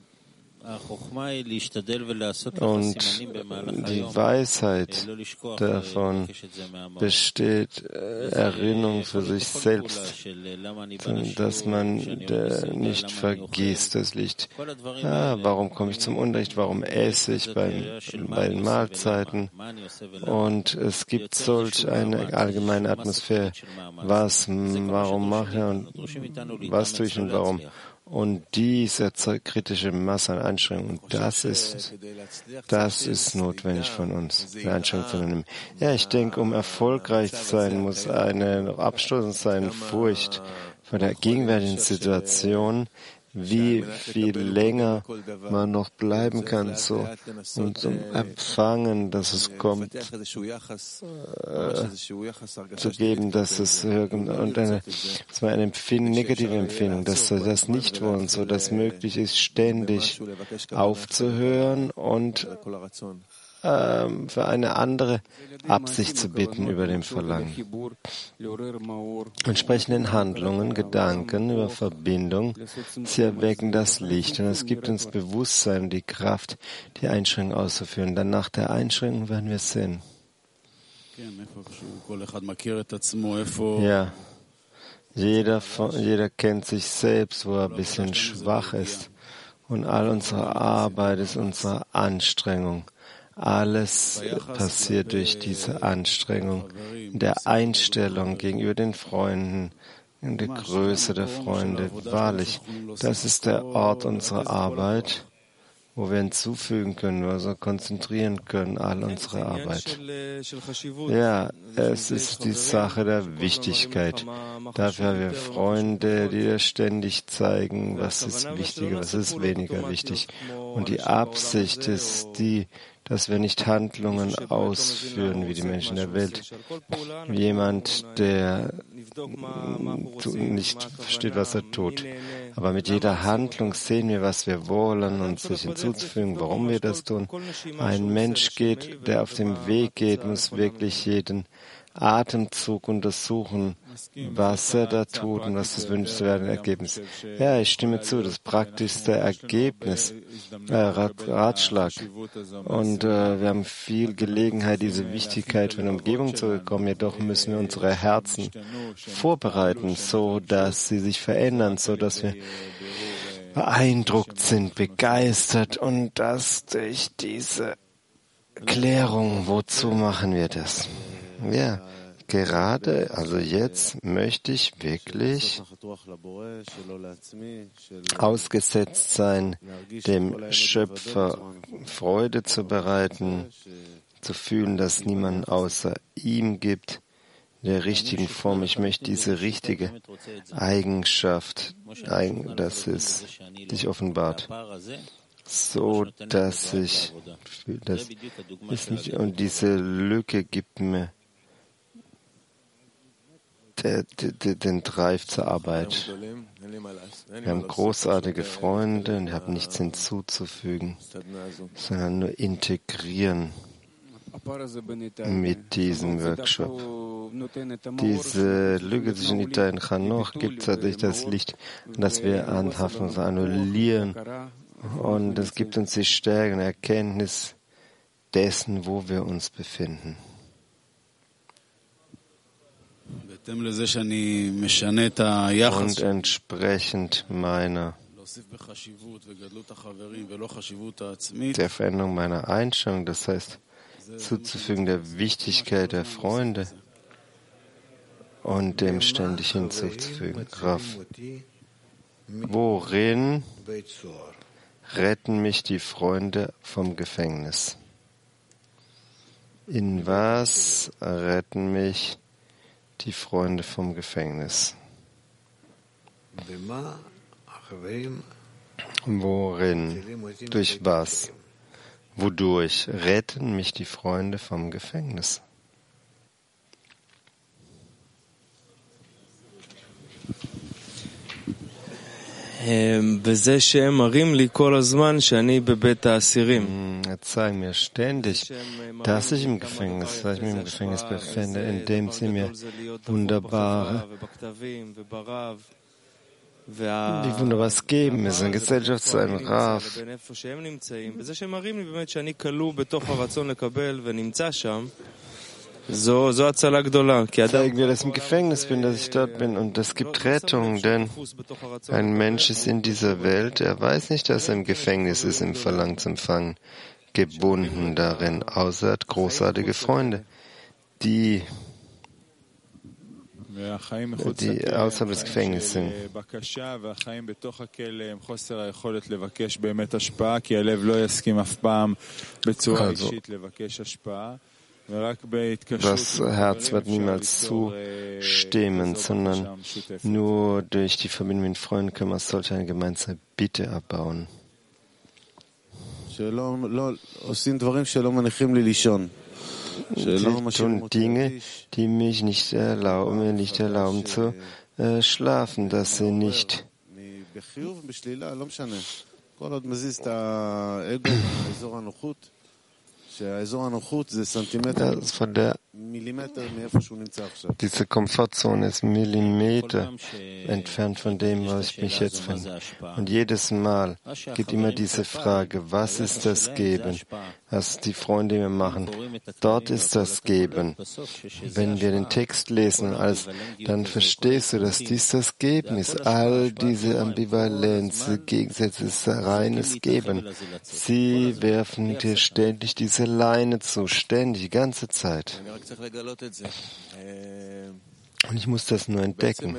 [SPEAKER 9] Und die Weisheit davon besteht Erinnerung für sich selbst, dass man nicht vergisst das Licht. Warum komme ich zum Unterricht? Warum esse ich bei den Mahlzeiten? Und es gibt solch eine allgemeine Atmosphäre. Warum mache ich und was tue ich und warum? Und dies erzeugt kritische Masse an Anstrengungen. Und das ist notwendig von uns, eine Anstrengung zu nehmen. Ja, ich denke, um erfolgreich zu sein, muss eine abstoßend sein Furcht vor der gegenwärtigen Situation, wie viel länger man noch bleiben kann, so und zum Empfangen, dass es kommt, zu geben, dass es eine negative Empfindung, dass wir das nicht wollen, so dass möglich ist, ständig aufzuhören und für eine andere Absicht zu bitten über dem Verlangen. Entsprechenden Handlungen, Gedanken über Verbindung, sie erwecken das Licht und es gibt uns Bewusstsein und die Kraft, die Einschränkung auszuführen. Dann nach der Einschränkung werden wir sehen. Ja, jeder kennt sich selbst, wo er ein bisschen schwach ist. Und all unsere Arbeit ist unsere Anstrengung, Alles passiert durch diese Anstrengung, der Einstellung gegenüber den Freunden, in der Größe der Freunde. Wahrlich, das ist der Ort unserer Arbeit, wo wir hinzufügen können, wo wir konzentrieren können, all unsere Arbeit. Ja, es ist die Sache der Wichtigkeit. Dafür haben wir Freunde, die dir ständig zeigen, was ist wichtiger, was ist weniger wichtig. Und die Absicht ist die, dass wir nicht Handlungen ausführen wie die Menschen der Welt. Jemand, der nicht versteht, was er tut. Aber mit jeder Handlung sehen wir, was wir wollen und sich hinzuzufügen, warum wir das tun. Ein Mensch der auf dem Weg geht, muss wirklich jeden Atemzug untersuchen, was er da tut und was das wünschenswerte Ergebnis. Ja, ich stimme zu, das praktischste Ergebnis, Ratschlag. Und wir haben viel Gelegenheit, diese Wichtigkeit von der Umgebung zu bekommen. Jedoch müssen wir unsere Herzen vorbereiten, so dass sie sich verändern, so dass wir beeindruckt sind, begeistert und dass durch diese Klärung, wozu machen wir das? Ja, gerade, also jetzt möchte ich wirklich ausgesetzt sein, dem Schöpfer Freude zu bereiten, zu fühlen, dass niemand außer ihm gibt, der richtigen Form. Ich möchte diese richtige Eigenschaft, dass es sich offenbart, so dass ich das ist nicht, und diese Lücke gibt mir den Drive zur Arbeit. Wir haben großartige Freunde und ich habe nichts hinzuzufügen, sondern nur integrieren mit diesem Workshop. Diese Lücke zwischen Ita und Chanoch gibt tatsächlich das Licht, das wir anhaften, uns annullieren. Und es gibt uns die Stärke und Erkenntnis dessen, wo wir uns befinden. Und entsprechend der Veränderung meiner Einstellung, das heißt, zuzufügen der Wichtigkeit der Freunde und dem ständig hinzuzufügen. Raff, worin retten mich die Freunde vom Gefängnis? In was retten mich die Freunde vom Gefängnis? Worin? Durch was? Wodurch retten mich die Freunde vom Gefängnis?
[SPEAKER 10] Zeigen
[SPEAKER 9] mir ständig, dass ich mich im Gefängnis befinde, indem sie mir wunderbares geben. Wir sind Gesellschaft zu einem Rav. Zeigen wir, dass ich im Gefängnis bin, dass ich dort bin, und das gibt Rettung, denn ein Mensch ist in dieser Welt, er weiß nicht, dass er im Gefängnis ist, im Verlangensempfang, gebunden darin, außer er hat großartige Freunde, die außerhalb des Gefängnisses sind. Also, das Herz wird niemals zustimmen, sondern nur durch die Verbindung mit Freunden können wir solch eine gemeinsame Bitte erbauen. Sie tun Dinge, die mir nicht erlauben zu schlafen, dass sie nicht von der Diese Komfortzone ist Millimeter entfernt von dem, was ich mich jetzt finde. Und jedes Mal gibt immer diese Frage, was ist das Geben? Was die Freunde mir machen. Dort ist das Geben. Wenn wir den Text lesen, dann verstehst du, dass dies das Geben ist. All diese Ambivalenz, Gegensätze ist reines Geben. Sie werfen dir ständig diese Leine zu, ständig, die ganze Zeit. Und ich muss das nur entdecken.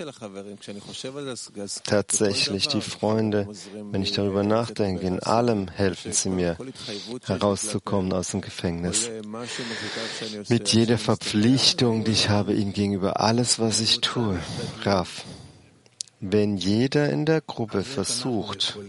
[SPEAKER 9] Tatsächlich, die Freunde, wenn ich darüber nachdenke, in allem helfen sie mir, herauszukommen aus dem Gefängnis. Mit jeder Verpflichtung, die ich habe ihnen gegenüber, alles, was ich tue. Rav, wenn jeder in der Gruppe versucht,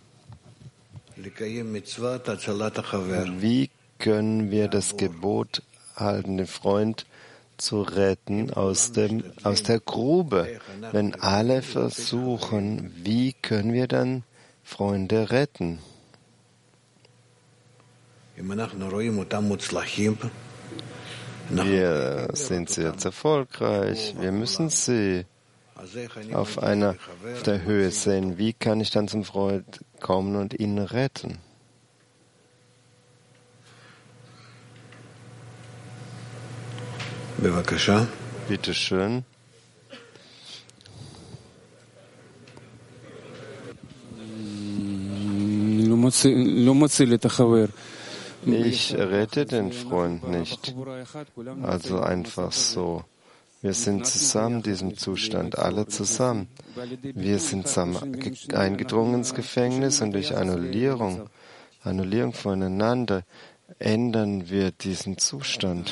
[SPEAKER 9] wie können wir das Gebot halten, den Freund zu retten aus der Grube? Wenn alle versuchen, wie können wir dann Freunde retten? Wir sind jetzt erfolgreich. Wir müssen sie auf der Höhe sehen. Wie kann ich dann zum Freund kommen und ihn retten? Bitte schön. Ich rette den Freund nicht. Also einfach so. Wir sind zusammen in diesem Zustand, alle zusammen. Wir sind zusammen eingedrungen ins Gefängnis und durch Annullierung voneinander ändern wir diesen Zustand.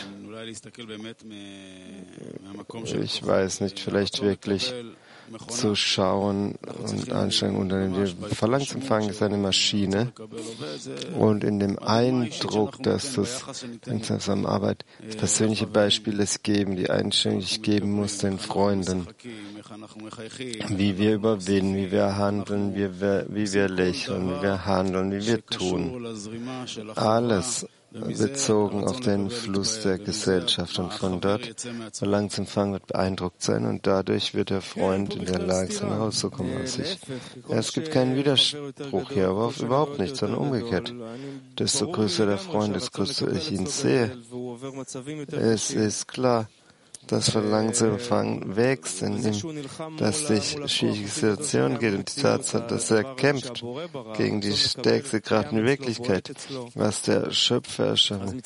[SPEAKER 9] Ich weiß nicht, vielleicht wirklich zu schauen und Anstrengungen unternehmen. Wir Verlangensempfang ist eine Maschine und in dem Eindruck, dass das in Zusammenarbeit das persönliche Beispiel es geben, die Einstellung, die ich geben muss den Freunden, wie wir überwinden, wie wir handeln, wie wir lächeln, wie wir handeln, wie wir tun. Alles bezogen auf den Fluss der Gesellschaft. Und von dort, Verlangensempfang wird beeindruckt sein und dadurch wird der Freund in der Lage sein, herauszukommen aus sich. Es gibt keinen Widerspruch hier, aber überhaupt nicht, sondern umgekehrt. Desto größer der Freund, desto größer ich ihn sehe. Es ist klar, dass Verlangensempfang wächst, dass es durch schwierige Situationen geht und die Tatsache, dass er kämpft gegen die stärkste Grad in Wirklichkeit, was der Schöpfer in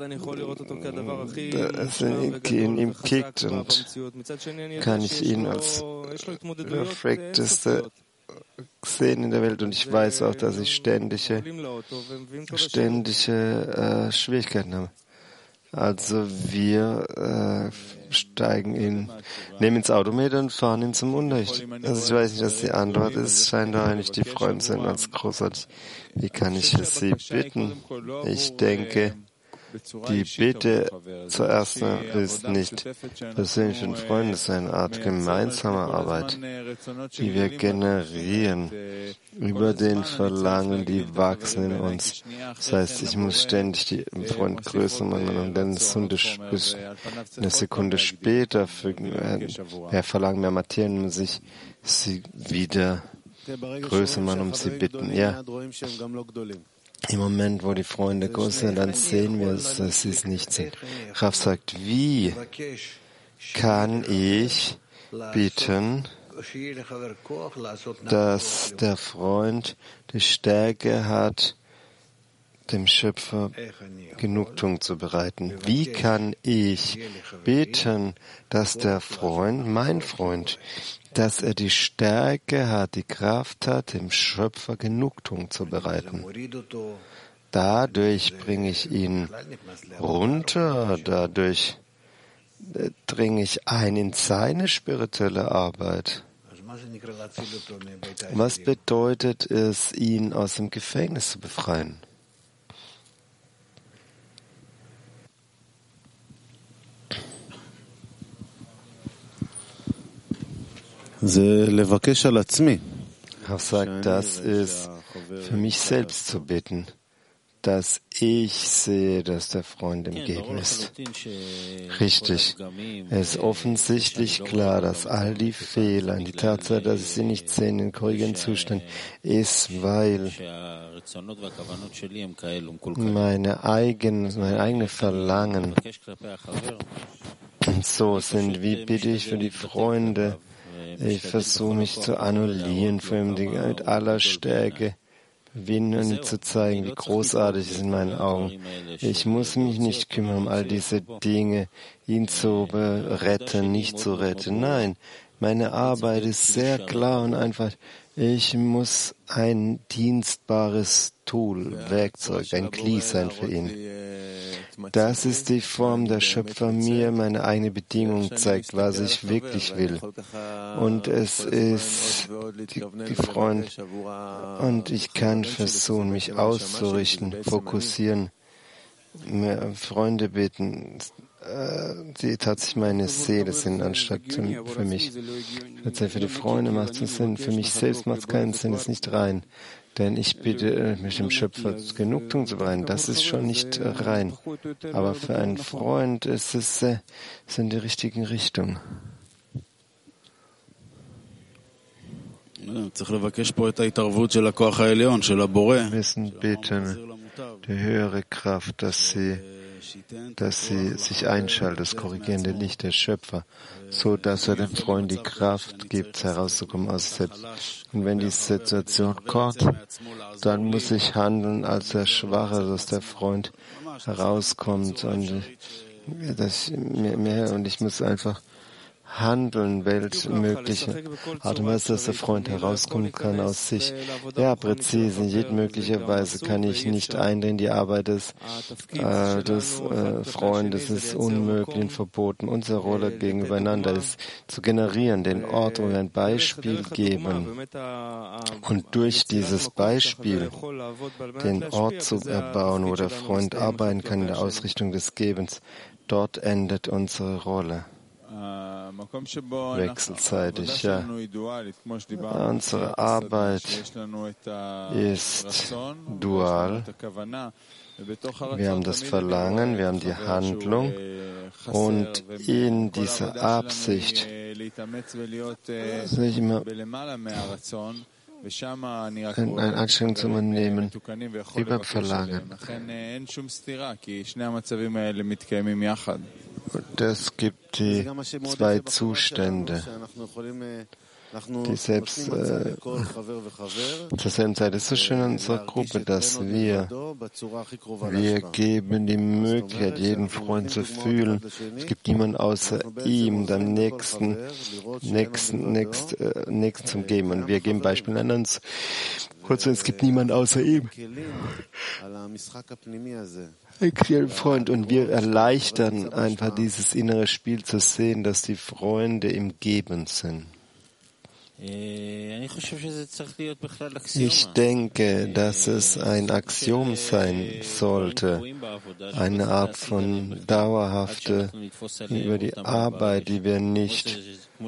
[SPEAKER 9] ihm kickt und kann ich ihn als perfekteste sehen in der Welt und ich weiß auch, dass ich ständige Schwierigkeiten habe. Also wir nehmen ins Auto mit und fahren ihn zum Unterricht. Also ich weiß nicht, was die Antwort ist. Scheint doch eigentlich die Freunde sind als großartig. Wie kann ich für sie bitten? Ich denke, die Bitte zuerst ist nicht persönlich für den Freund, es ist eine Art gemeinsame Arbeit, die wir generieren über den Verlangen, die wachsen in uns. Das heißt, ich muss ständig die Freund größer machen und dann eine Sekunde später mehr Verlangen, mehr Materien, muss ich sie wieder größer machen, um sie bitten. Ja. Im Moment, wo die Freunde groß sind, dann sehen wir, dass sie es nicht sind. Rav sagt, wie kann ich bitten, dass der Freund die Stärke hat, dem Schöpfer Genugtuung zu bereiten? Wie kann ich bitten, dass der Freund, mein Freund, dass er die Stärke hat, die Kraft hat, dem Schöpfer Genugtuung zu bereiten? Dadurch bringe ich ihn runter, dadurch dringe ich ein in seine spirituelle Arbeit. Was bedeutet es, ihn aus dem Gefängnis zu befreien?
[SPEAKER 3] Er
[SPEAKER 9] sagt, das ist für mich selbst zu bitten, dass ich sehe, dass der Freund im Geben ist. Richtig. Es ist offensichtlich klar, dass all die Fehler, die Tatsache, dass ich sie nicht sehe in den korrigieren Zustand, ist, weil meine eigene Verlangen so sind. Wie bitte ich für die Freunde? Ich versuche mich zu annullieren, für ihn mit aller Stärke und zu zeigen, wie großartig es in meinen Augen. Ich muss mich nicht kümmern um all diese Dinge, ihn zu retten, nicht zu retten. Nein, meine Arbeit ist sehr klar und einfach. Ich muss ein dienstbares Tool, Werkzeug, ein Kli sein für ihn. Das ist die Form, der Schöpfer mir meine eigene Bedingung zeigt, was ich wirklich will. Und es ist die Freund. Und ich kann versuchen, mich auszurichten, fokussieren, mir Freunde bitten, die tatsächlich meine Seele sind, anstatt für mich. Für die Freunde macht es Sinn, für mich selbst macht es keinen Sinn, es ist nicht rein. Denn ich bitte mich dem Schöpfer Genugtuung zu bereiten. Das ist schon nicht rein. Aber für einen Freund ist es in die richtige Richtung. Wir müssen beten, die höhere Kraft, dass sie sich einschaltet, das korrigierende Licht der Schöpfer, so dass er dem Freund die Kraft gibt, herauszukommen aus sich selbst. Und wenn die Situation kommt, dann muss ich handeln als der Schwache, dass der Freund herauskommt und ich muss einfach handeln, welche mögliche Art und Weise, dass der Freund herauskommen kann aus sich. Ja, präzise, in jeder mögliche Weise kann ich nicht eindringen in die Arbeit des Freundes. Es ist unmöglich und verboten. Unsere Rolle gegeneinander ist zu generieren, den Ort, wo wir ein Beispiel geben und durch dieses Beispiel den Ort zu erbauen, wo der Freund arbeiten kann in der Ausrichtung des Gebens. Dort endet unsere Rolle. Wechselseitig, ja. Unsere Arbeit ist dual. Wir haben das Verlangen, wir haben die Handlung und in dieser Absicht sich immer eine Anstrengung zu unternehmen über Verlangen. Und es gibt die zwei Zustände, die selbst zur selben Zeit. Es ist so schön in unserer Gruppe, dass wir geben die Möglichkeit, jeden Freund zu fühlen. Es gibt niemanden außer ihm, dem Nächsten zum Geben. Und wir geben Beispiele an uns. Kurz, es gibt niemanden außer ihm. Ein Freund, und wir erleichtern einfach dieses innere Spiel zu sehen, dass die Freunde im Geben sind. Ich denke, dass es ein Axiom sein sollte, eine Art von dauerhafte über die Arbeit, die wir nicht,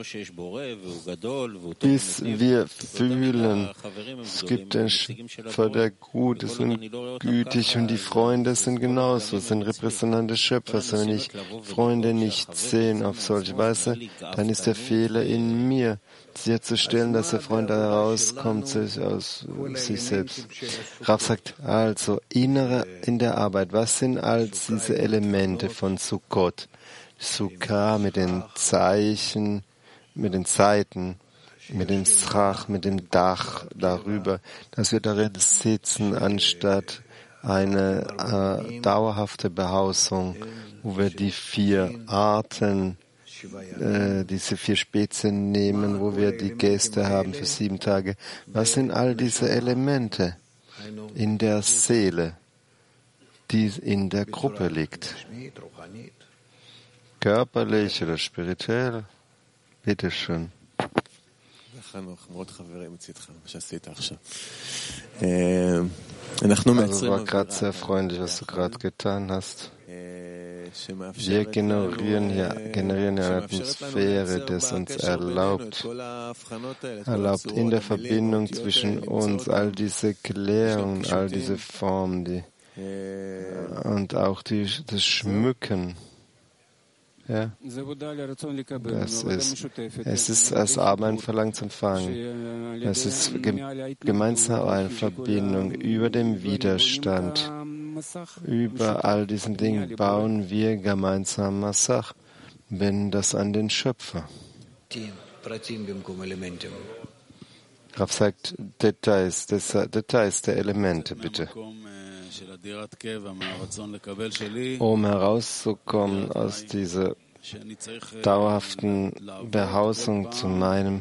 [SPEAKER 9] bis wir fühlen, es gibt einen Schöpfer, der gut ist und gütig, und die Freunde sind genauso, sind repräsentante Schöpfer. Wenn ich Freunde nicht sehen auf solche Weise, dann ist der Fehler in mir, sicherzustellen, dass der Freund herauskommt aus sich selbst. Rav sagt also, innere in der Arbeit, was sind all diese Elemente von Sukkot? Sukkah mit den Zeichen, mit den Zeiten, mit dem Strach, mit dem Dach darüber, dass wir darin sitzen, anstatt eine dauerhafte Behausung, wo wir die 4 Arten, diese 4 Spezien nehmen, wo wir die Gäste haben für 7 Tage. Was sind all diese Elemente in der Seele, die in der Gruppe liegt? Körperlich oder spirituell? Bitte schön. Also war gerade sehr freundlich, was du gerade getan hast. Wir generieren hier eine Atmosphäre, die es uns erlaubt in der Verbindung zwischen uns all diese Klärungen, all diese Formen, die und auch das Schmücken. Ja. Es ist als Arbeiten verlangt zu empfangen. Es ist gemeinsam eine Verbindung über dem Widerstand. Über all diesen Dingen bauen wir gemeinsam Masach, wenden das an den Schöpfer. Rav sagt Details der Elemente, bitte. Um herauszukommen aus dieser dauerhaften Behausung zu meinem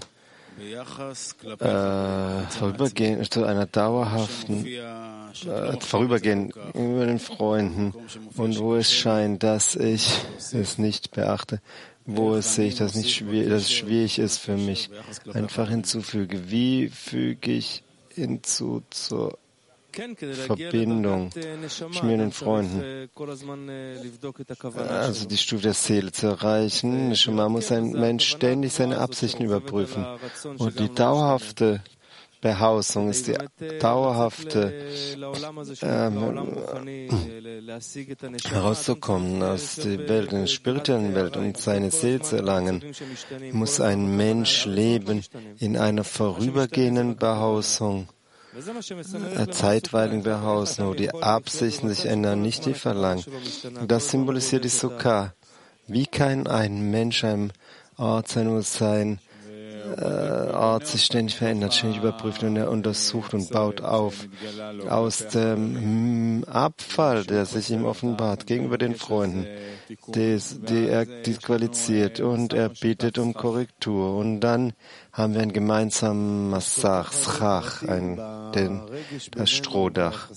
[SPEAKER 9] Vorübergehen, zu einer dauerhaften Vorübergehen über den Freunden und wo es scheint, dass ich es nicht beachte, wo es sehe ich, dass es schwierig ist für mich, einfach hinzufüge. Wie füge ich hinzu zur Verbindung zwischen mir und den Freunden? Also die Stufe der Seele zu erreichen. Man muss ein Mensch ständig seine Absichten überprüfen. Und die dauerhafte Behausung ist die dauerhafte herauszukommen aus der Welt, in der spirituellen Welt und seine Seele zu erlangen, muss ein Mensch leben in einer vorübergehenden Behausung, zeitweiligen Behausung, wo die Absichten sich ändern, nicht die Verlangen. Das symbolisiert die Sukkah. Wie kann ein Mensch einem Ort sein, muss sein Ort sich ständig verändert, ständig überprüft und er untersucht und baut auf. Aus dem Abfall, der sich ihm offenbart gegenüber den Freunden, die er disqualifiziert und er bittet um Korrektur. Und dann haben wir ein gemeinsames Masach, Schach, das Strohdach.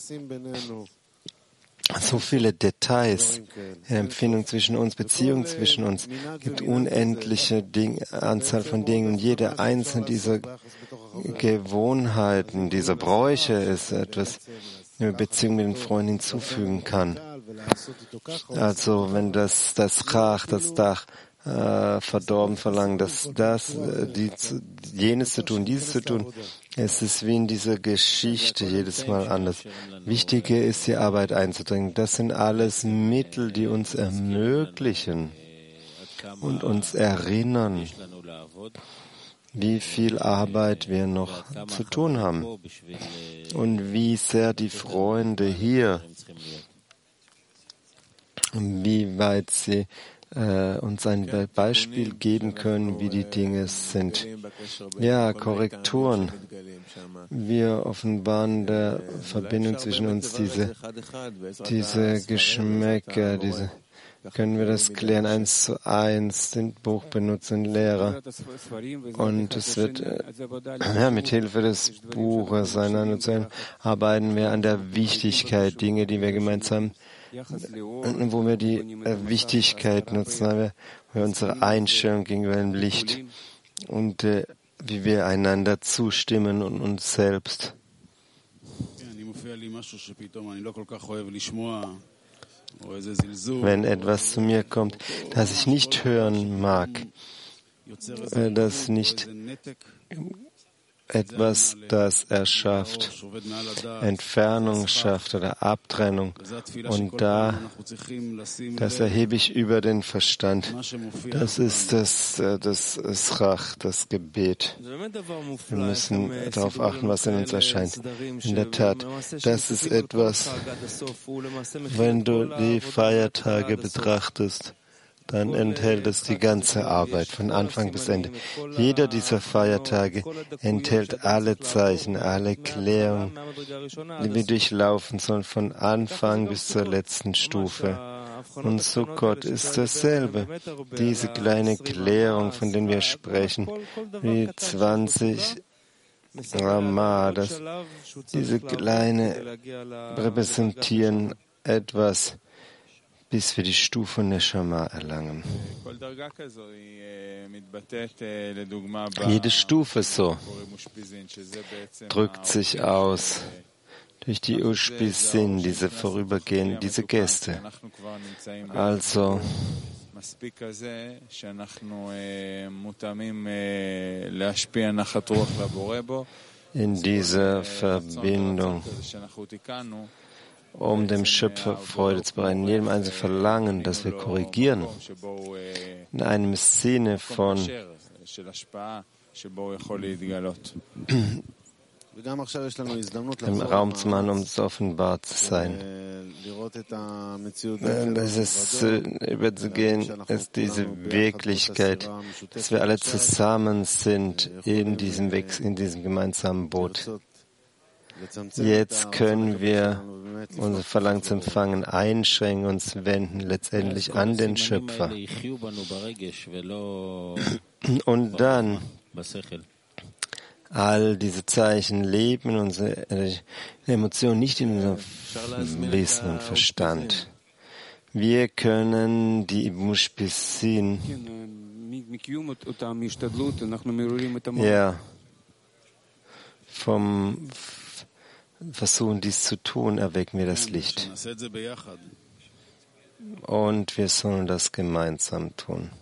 [SPEAKER 9] So viele Details in der Empfindung zwischen uns, Beziehungen zwischen uns, gibt unendliche Anzahl von Dingen und jede einzelne dieser Gewohnheiten, dieser Bräuche ist etwas, eine Beziehung mit den Freunden hinzufügen kann. Also wenn das Chach, das Dach, verdorben verlangen, jenes zu tun, dieses zu tun. Es ist wie in dieser Geschichte jedes Mal anders. Wichtiger ist, die Arbeit einzudringen. Das sind alles Mittel, die uns ermöglichen und uns erinnern, wie viel Arbeit wir noch zu tun haben und wie sehr die Freunde hier, wie weit sie uns ein Beispiel geben können, wie die Dinge sind. Ja, Korrekturen. Wir offenbaren der Verbindung zwischen uns diese Geschmäcker, können wir das klären 1:1, den Buch benutzen, Lehrer. Und es wird, mit Hilfe des Buches arbeiten wir an der Wichtigkeit, Dinge, die wir gemeinsam wo wir die Wichtigkeit nutzen, wo wir unsere Einstellung gegenüber dem Licht und wie wir einander zustimmen und uns selbst. Wenn etwas zu mir kommt, das ich nicht hören mag, das nicht etwas, das erschafft, Entfernung schafft oder Abtrennung. Und das erhebe ich über den Verstand. Das ist das Schach, das Gebet. Wir müssen darauf achten, was in uns erscheint. In der Tat, das ist etwas, wenn du die Feiertage betrachtest, dann enthält es die ganze Arbeit von Anfang bis Ende. Jeder dieser Feiertage enthält alle Zeichen, alle Klärungen, die wir durchlaufen sollen, von Anfang bis zur letzten Stufe. Und Sukkot ist dasselbe. Diese kleine Klärung, von der wir sprechen, wie 20 Ramah, diese kleine repräsentieren etwas, bis wir die Stufe Neshama erlangen. Jede Stufe so drückt sich aus durch die Ushpisin, diese Vorübergehenden, diese Gäste. Also in dieser Verbindung um dem Schöpfer Freude zu bereiten. In jedem einzelnen Verlangen, das wir korrigieren, in einem Sinne von im Raum zu machen, um es offenbar zu sein. Das ist überzugehen, ist diese Wirklichkeit, dass wir alle zusammen sind in diesem gemeinsamen Boot. Jetzt können wir unser Verlangen zu empfangen einschränken, uns wenden letztendlich an den Schöpfer. Und dann all diese Zeichen leben unsere Emotionen nicht in unserem Wissen und Verstand. Wir können die Mushpisin vom Versuchen, dies zu tun, erwecken wir das Licht. Und wir sollen das gemeinsam tun.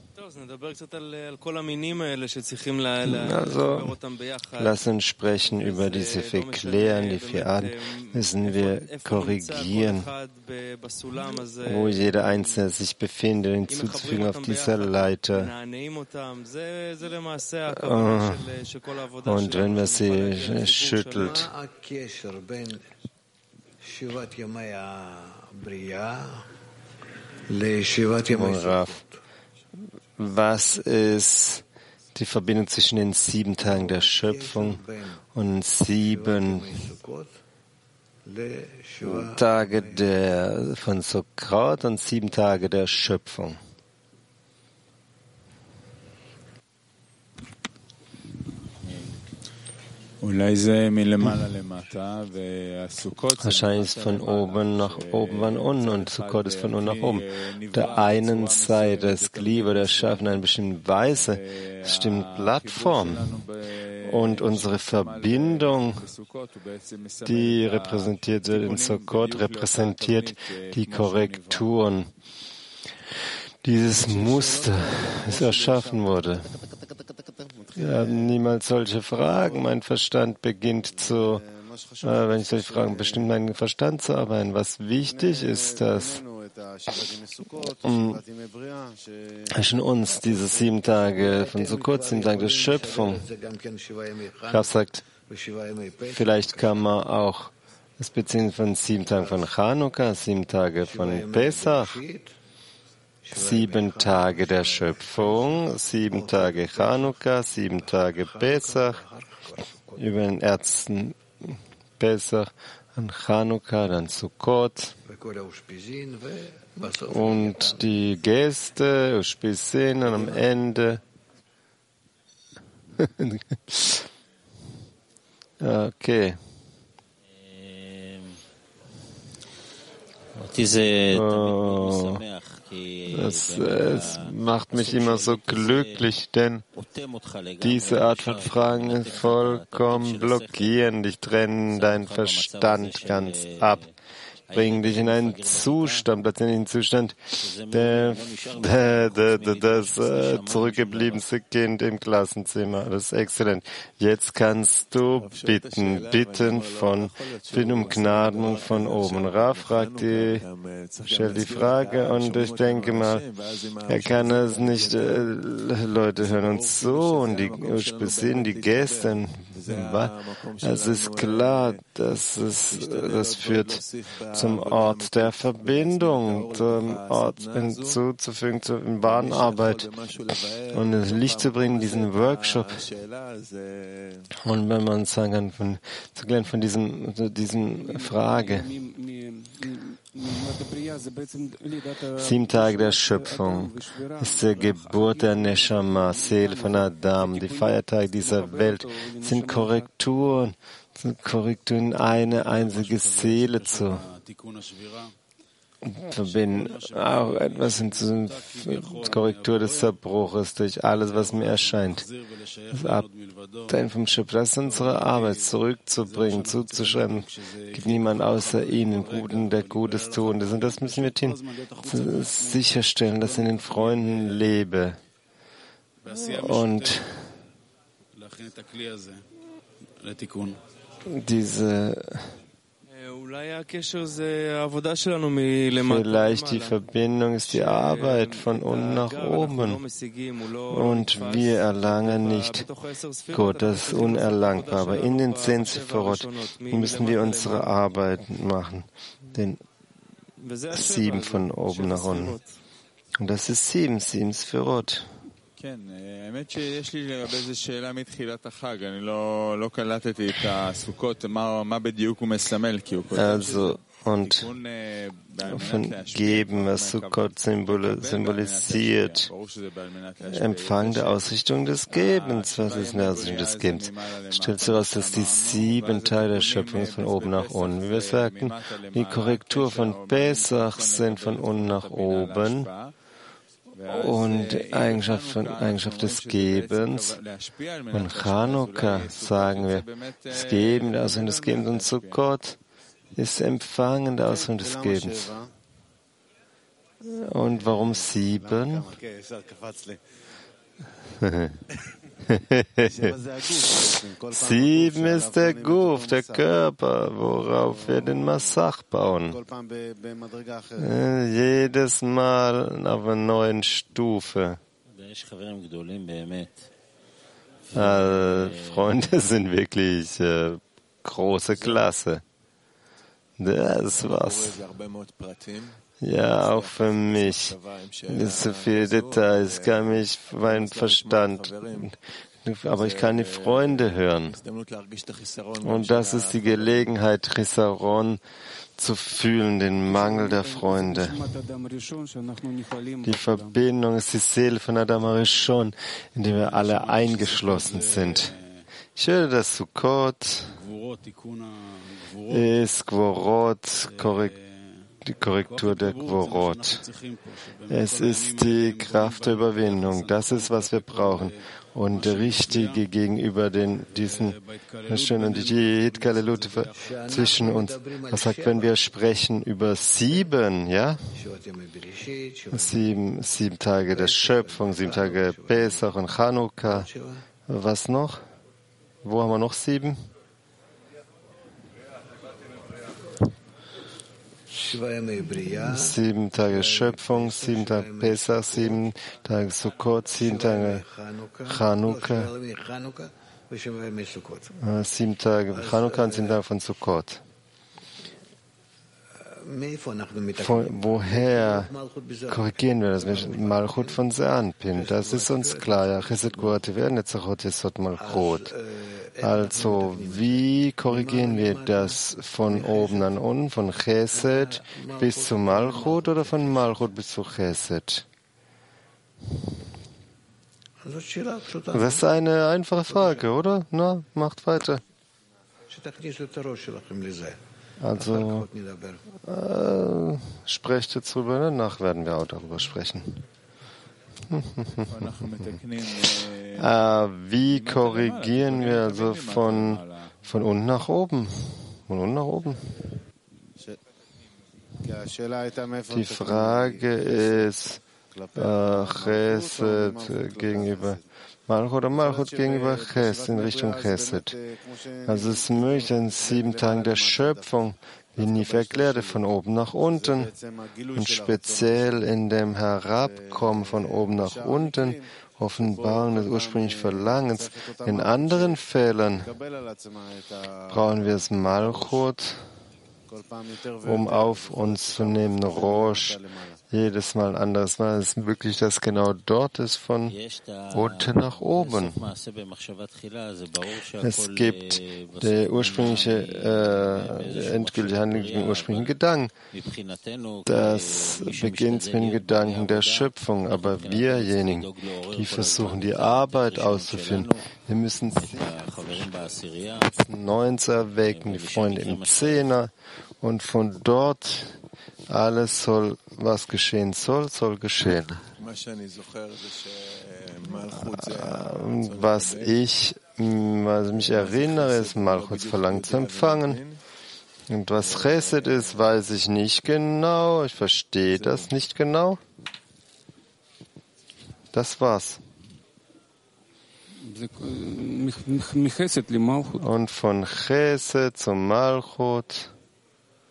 [SPEAKER 9] Also, lass uns sprechen über diese vier Klären, die vier Arten, müssen wir korrigieren, wo jeder Einzelne sich befindet, hinzuzufügen auf dieser Leiter. Und wenn man sie schüttelt, was ist die Verbindung zwischen den 7 Tagen der Schöpfung und 7 Tage von Sukkot und 7 Tage der Schöpfung? Wahrscheinlich ist von oben nach oben von unten und Sukkot ist von unten nach oben. Auf der einen Seite das Glied oder Schaffen in einer bestimmten Weise, es stimmt Plattform. Und unsere Verbindung, die repräsentiert wird in Sukkot, repräsentiert die Korrekturen. Dieses Muster, das erschaffen wurde. Wir haben niemals solche Fragen. Mein Verstand beginnt wenn ich solche Fragen bestimmt meinen Verstand zu arbeiten. Was wichtig ist, dass zwischen uns diese 7 Tage von Sukkot, 7 Tage der Schöpfung, Rav sagt, vielleicht kann man auch das beziehen von 7 Tagen von Chanukka, 7 Tage von Pesach, 7 Tage der Schöpfung, 7 Tage Chanukka, 7 Tage Pesach, über den ersten Pesach, dann Chanukka, dann Sukkot und die Gäste, Ushpisin und am Ende. Okay. Es macht mich immer so glücklich, denn diese Art von Fragen vollkommen blockieren dich, trennen deinen Verstand ganz ab, bringen dich in einen Zustand, plötzlich in einen Zustand, das zurückgebliebenste Kind im Klassenzimmer. Das ist exzellent. Jetzt kannst du bitten um Gnaden von oben. Rav stellt die Frage und ich denke mal, er kann es nicht, Leute hören uns so und die Gäste. Es ist klar, das führt zum Ort der Verbindung, zum Ort hinzuzufügen zur wahren Arbeit und das Licht zu bringen, diesen Workshop. Und wenn man sagen kann, zu lernen von diesem Frage. 7 Tage der Schöpfung ist die Geburt der Neshama, Seele von Adam. Die Feiertage dieser Welt sind Korrekturen in eine einzige Seele zu verbinden. Auch etwas in der Korrektur des Zerbruches durch alles, was mir erscheint. Das Abteilen vom Schöpfer, das ist unsere Arbeit, zurückzubringen, zuzuschreiben. Es gibt niemand außer ihnen, Guten, der Gutes tun. Und das müssen wir tun. Sicherstellen, dass ich in den Freunden lebe. Und Vielleicht die Verbindung ist die Arbeit von unten nach oben und wir erlangen nicht Gott, das ist unerlangbar. Aber in den 10 Sephirot müssen wir unsere Arbeit machen, den 7 von oben nach unten. Und das ist 7 Sephirot.
[SPEAKER 5] האמת שיש לי לגבי איזה שאלה מתחילת החג, אני לא קלטתי את הסוכות, מה בדיוק הוא מסמל, כי הוא כותב
[SPEAKER 9] und von Geben, was Sukkot symbolisiert, Empfang der Ausrichtung des Gebens. Was ist eine Ausrichtung des Gebens? Stellt sich heraus, dass die 7 Teile der Schöpfung von oben nach unten. Wie wir sagten, die Korrektur von Pesach sind von unten nach oben. Und Eigenschaft des Gebens. Und Chanukka sagen wir, das Geben, der Ausrichtung des Gebens und Sukkot ist Empfangen der Ausrichtung des Gebens. Und warum 7? 7 ist der Guf, der Körper, worauf wir den Massach bauen. Jedes Mal auf einer neuen Stufe. Freunde sind wirklich große Klasse. Das war's. Ja, auch für mich. Das ist so viele Details, kann mich mein Verstand, aber ich kann die Freunde hören. Und das ist die Gelegenheit, Chisaron zu fühlen, den Mangel der Freunde. Die Verbindung ist die Seele von Adam Arishon, in der wir alle eingeschlossen sind. Ich höre das Sukkot ist Gvorot, die Korrektur der Gvorot. Es ist die Kraft der Überwindung. Das ist, was wir brauchen. Und der Richtige gegenüber diesen Schön und die Hitkalelut zwischen uns. Was sagt, wenn wir sprechen über 7, ja? 7 Tage der Schöpfung, 7 Tage Pesach und Chanukka. Was noch? Wo haben wir noch 7? 7 Tage Schöpfung, 7 Tage Pesach, 7 Tage Sukkot, 7 Tage Chanukka, 7 Tage Chanukka und 7 Tage von Sukkot. Woher korrigieren wir das? Malchut von Seanpin, das ist uns klar. Ja, Chesed Gvura Tiferet Netzachot Yesod Malchut. Also, wie korrigieren wir das von oben an unten, von Chesed bis zu Malchut oder von Malchut bis zu Chesed? Das ist eine einfache Frage, oder? Na, macht weiter. Also, sprecht jetzt drüber, danach werden wir auch darüber sprechen. Wie korrigieren wir also von unten nach oben? Von unten nach oben? Die Frage ist, Chesed gegenüber Malchut oder Malchut gegenüber Chesed, in Richtung Chesed. Also es ist möglich, in 7 Tagen der Schöpfung, wie Nif erklärte, von oben nach unten und speziell in dem Herabkommen von oben nach unten, Offenbarung des ursprünglichen Verlangens. In anderen Fällen brauchen wir es Malchut, um auf uns zu nehmen, Rosh, jedes Mal ein anderes Mal. Es ist wirklich, dass genau dort ist, von unten nach oben. Es gibt die ursprüngliche, endgültige Handlung, den ursprünglichen Gedanken. Das beginnt mit dem Gedanken der Schöpfung. Aber wirjenigen, die versuchen, die Arbeit auszuführen, wir müssen 9 zu erwecken, die Freunde im 10er. Und von dort alles soll, was geschehen soll, soll geschehen. Was mich erinnere, ist Malchuts Verlangen zu empfangen. Und was Chesed ist, weiß ich nicht genau. Ich verstehe das nicht genau. Das war's. Und von Chesed zum Malchut.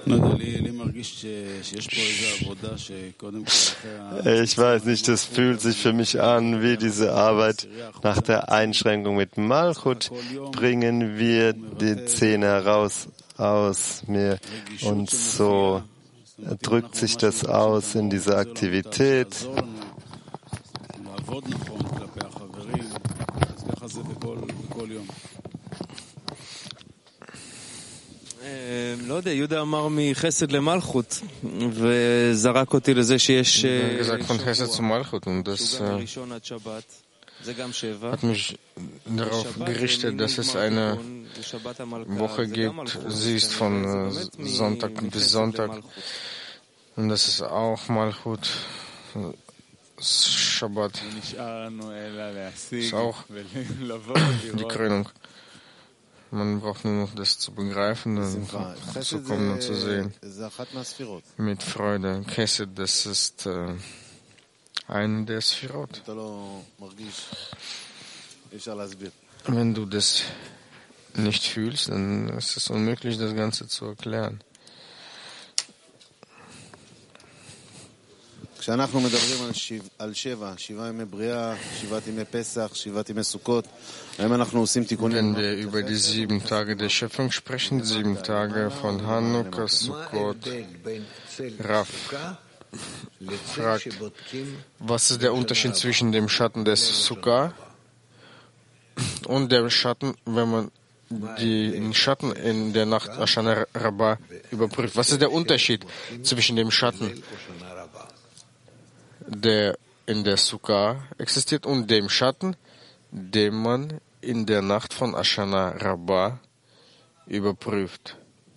[SPEAKER 9] Ich weiß nicht, das fühlt sich für mich an wie diese Arbeit. Nach der Einschränkung mit Malchut bringen wir die Zähne heraus aus mir und so drückt sich das aus in dieser Aktivität.
[SPEAKER 10] לא יודע, יהודה אמר מחסד למלכות וזרק אותי לזה שיש
[SPEAKER 11] gesagt von Chesed zu Malchut und das hat mich darauf gerichtet, dass es eine Woche gibt, sie ist von Sonntag bis Sonntag und das ist auch Malchut, Shabbat ist auch die Krönung. Man braucht nur noch das zu begreifen und zu kommen und zu sehen. Mit Freude. Chesed, das ist eine der Sphirot. Wenn du das nicht fühlst, dann ist es unmöglich, das Ganze zu erklären.
[SPEAKER 3] כשאנחנו מדברים על 7 ימי בריאה, 7 ימי פסח, 7 ימי סוכות, האם אנחנו עושים תיקונים?
[SPEAKER 11] Wenn wir über die 7 Tage der Schöpfung sprechen, 7 Tage von Hanukkah, Sukkot, Rav fragt, was ist der Unterschied zwischen dem Schatten des Sukkah und dem Schatten, wenn man den Schatten in der Nacht Ashana Rabbah überprüft? Was ist der Unterschied zwischen dem Schatten, der in der Sukkah existiert, und dem Schatten, den man in der Nacht von Ashana Rabbah überprüft?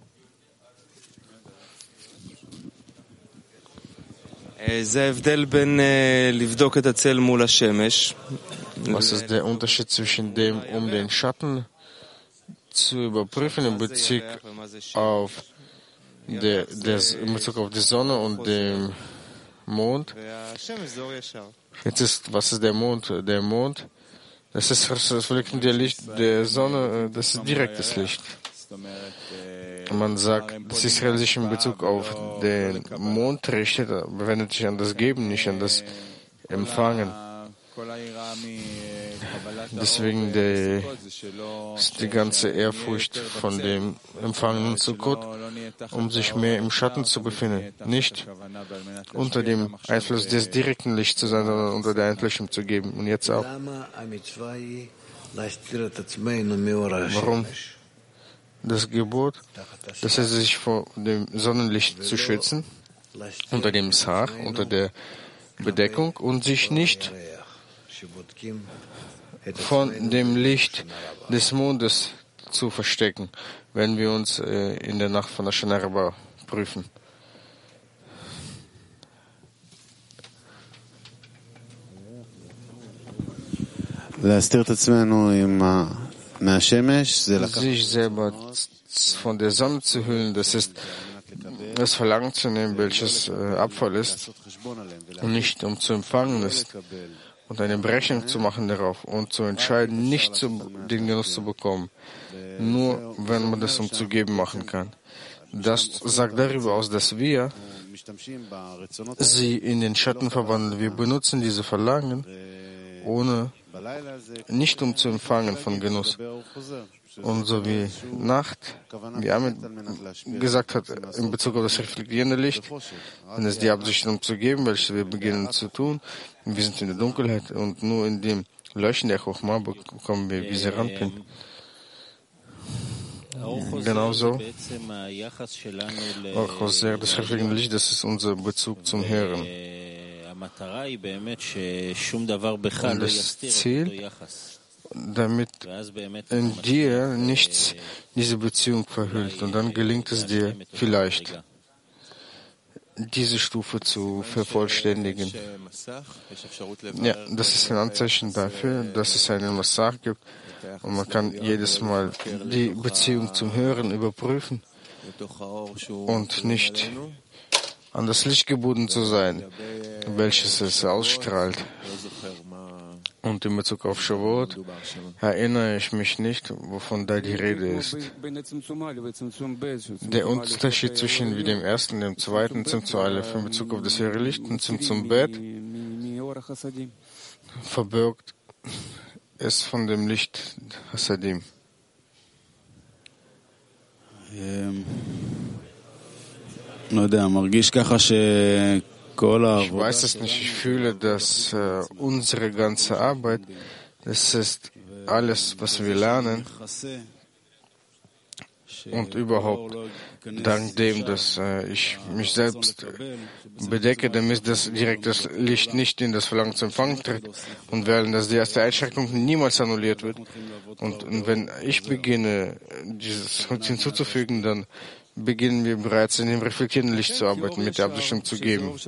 [SPEAKER 11] Was ist der Unterschied zwischen dem, um den Schatten zu überprüfen in Bezug auf die Sonne und dem Mond? Was ist der Mond? Der Mond, das ist das reflektierende Licht der Sonne, das ist direktes Licht. Man sagt, dass Israel sich in Bezug auf den Mond richtet, wendet sich an das Geben, nicht an das Empfangen. Deswegen ist die ganze Ehrfurcht von dem empfangenen Sukkot, um sich mehr im Schatten zu befinden, nicht unter dem Einfluss des direkten Lichts zu sein, sondern unter der Einflussung zu geben. Und jetzt auch. Warum? Das Gebot, dass er sich vor dem Sonnenlicht zu schützen, unter dem Sach, unter der Bedeckung, und sich nicht von dem Licht des Mondes zu verstecken, wenn wir uns in der Nacht von Ashana Rabbah prüfen. Sich selber von der Sonne zu hüllen, das ist das Verlangen zu nehmen, welches Abfall ist und nicht um zu empfangen ist, und eine Berechnung zu machen darauf und zu entscheiden, nicht den Genuss zu bekommen, nur wenn man das um zu geben machen kann. Das sagt darüber aus, dass wir sie in den Schatten verwandeln. Wir benutzen diese Verlangen, nicht um zu empfangen von Genuss. Und so wie Nacht, wie Ahmed gesagt hat, in Bezug auf das reflektierende Licht, wenn es die Absicht um zu geben, welche wir beginnen zu tun, wir sind in der Dunkelheit und nur in dem Leuchten der Chochma bekommen wir wie Serampin. Genauso auch aus das reflektierende Licht, das ist unser Bezug zum Hören. Und das Ziel, damit in dir nichts diese Beziehung verhüllt, und dann gelingt es dir vielleicht, diese Stufe zu vervollständigen. Ja, das ist ein Anzeichen dafür, dass es einen Massach gibt, und man kann jedes Mal die Beziehung zum Hören überprüfen und nicht an das Licht gebunden zu sein, welches es ausstrahlt. Und in Bezug auf Shavuot erinnere ich mich nicht, wovon da die Rede ist. Der Unterschied zwischen wie dem ersten und dem zweiten Zimtzum Aleph in Bezug auf das höhere Licht und Zimtzum Bet verbirgt es von dem Licht Hasadim. Ich weiß es nicht, ich fühle, dass unsere ganze Arbeit, das ist alles, was wir lernen und überhaupt dank dem, dass ich mich selbst bedecke, damit das Licht nicht in das Verlangen zu empfangen tritt und während dass die erste Einschränkung niemals annulliert wird. Und wenn ich beginne, dieses hinzuzufügen, dann beginnen wir bereits in dem reflektierenden Licht zu arbeiten, mit der Absichtung zu geben.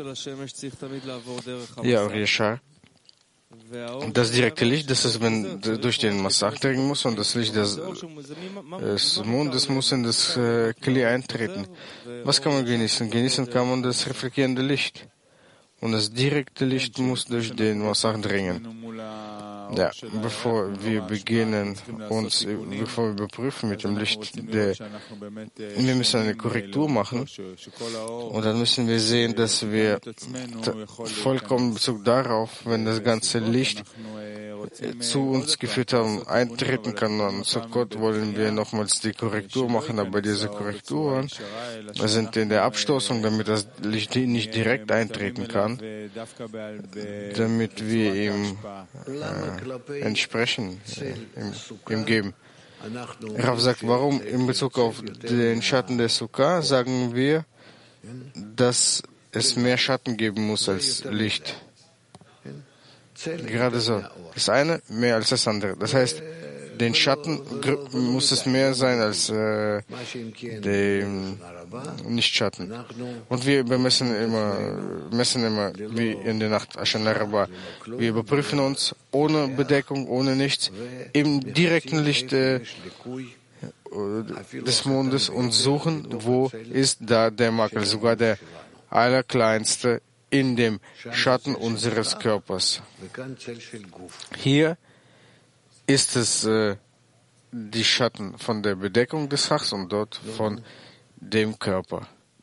[SPEAKER 11] Ja, Yeshar. Das direkte Licht, das ist, wenn durch den Massach dringen muss, und das Licht des Mondes muss in das Kli eintreten. Was kann man genießen? Genießen kann man das reflektierende Licht. Und das direkte Licht muss durch den Massach dringen. Ja, bevor wir beginnen, bevor wir überprüfen mit dem Licht, wir müssen eine Korrektur machen. Und dann müssen wir sehen, dass wir vollkommen in Bezug darauf, wenn das ganze Licht zu uns geführt haben, eintreten kann. Und zu Gott wollen wir nochmals die Korrektur machen, aber diese Korrekturen sind in der Abstoßung, damit das Licht nicht direkt eintreten kann, damit wir ihm entsprechen, ihm geben. Rav sagt, warum in Bezug auf den Schatten der Sukkah sagen wir, dass es mehr Schatten geben muss als Licht. Gerade so. Das eine mehr als das andere. Das heißt, den Schatten muss es mehr sein als den Nichtschatten. Und wir messen immer wie in der Nacht Ashana Rabbah. Wir überprüfen uns ohne Bedeckung, ohne nichts, im direkten Licht des Mondes und suchen, wo ist da der Makel, sogar der allerkleinste in dem Schatten unseres Körpers. Hier ist es die Schatten von der Bedeckung des Hachs und dort von dem Körper.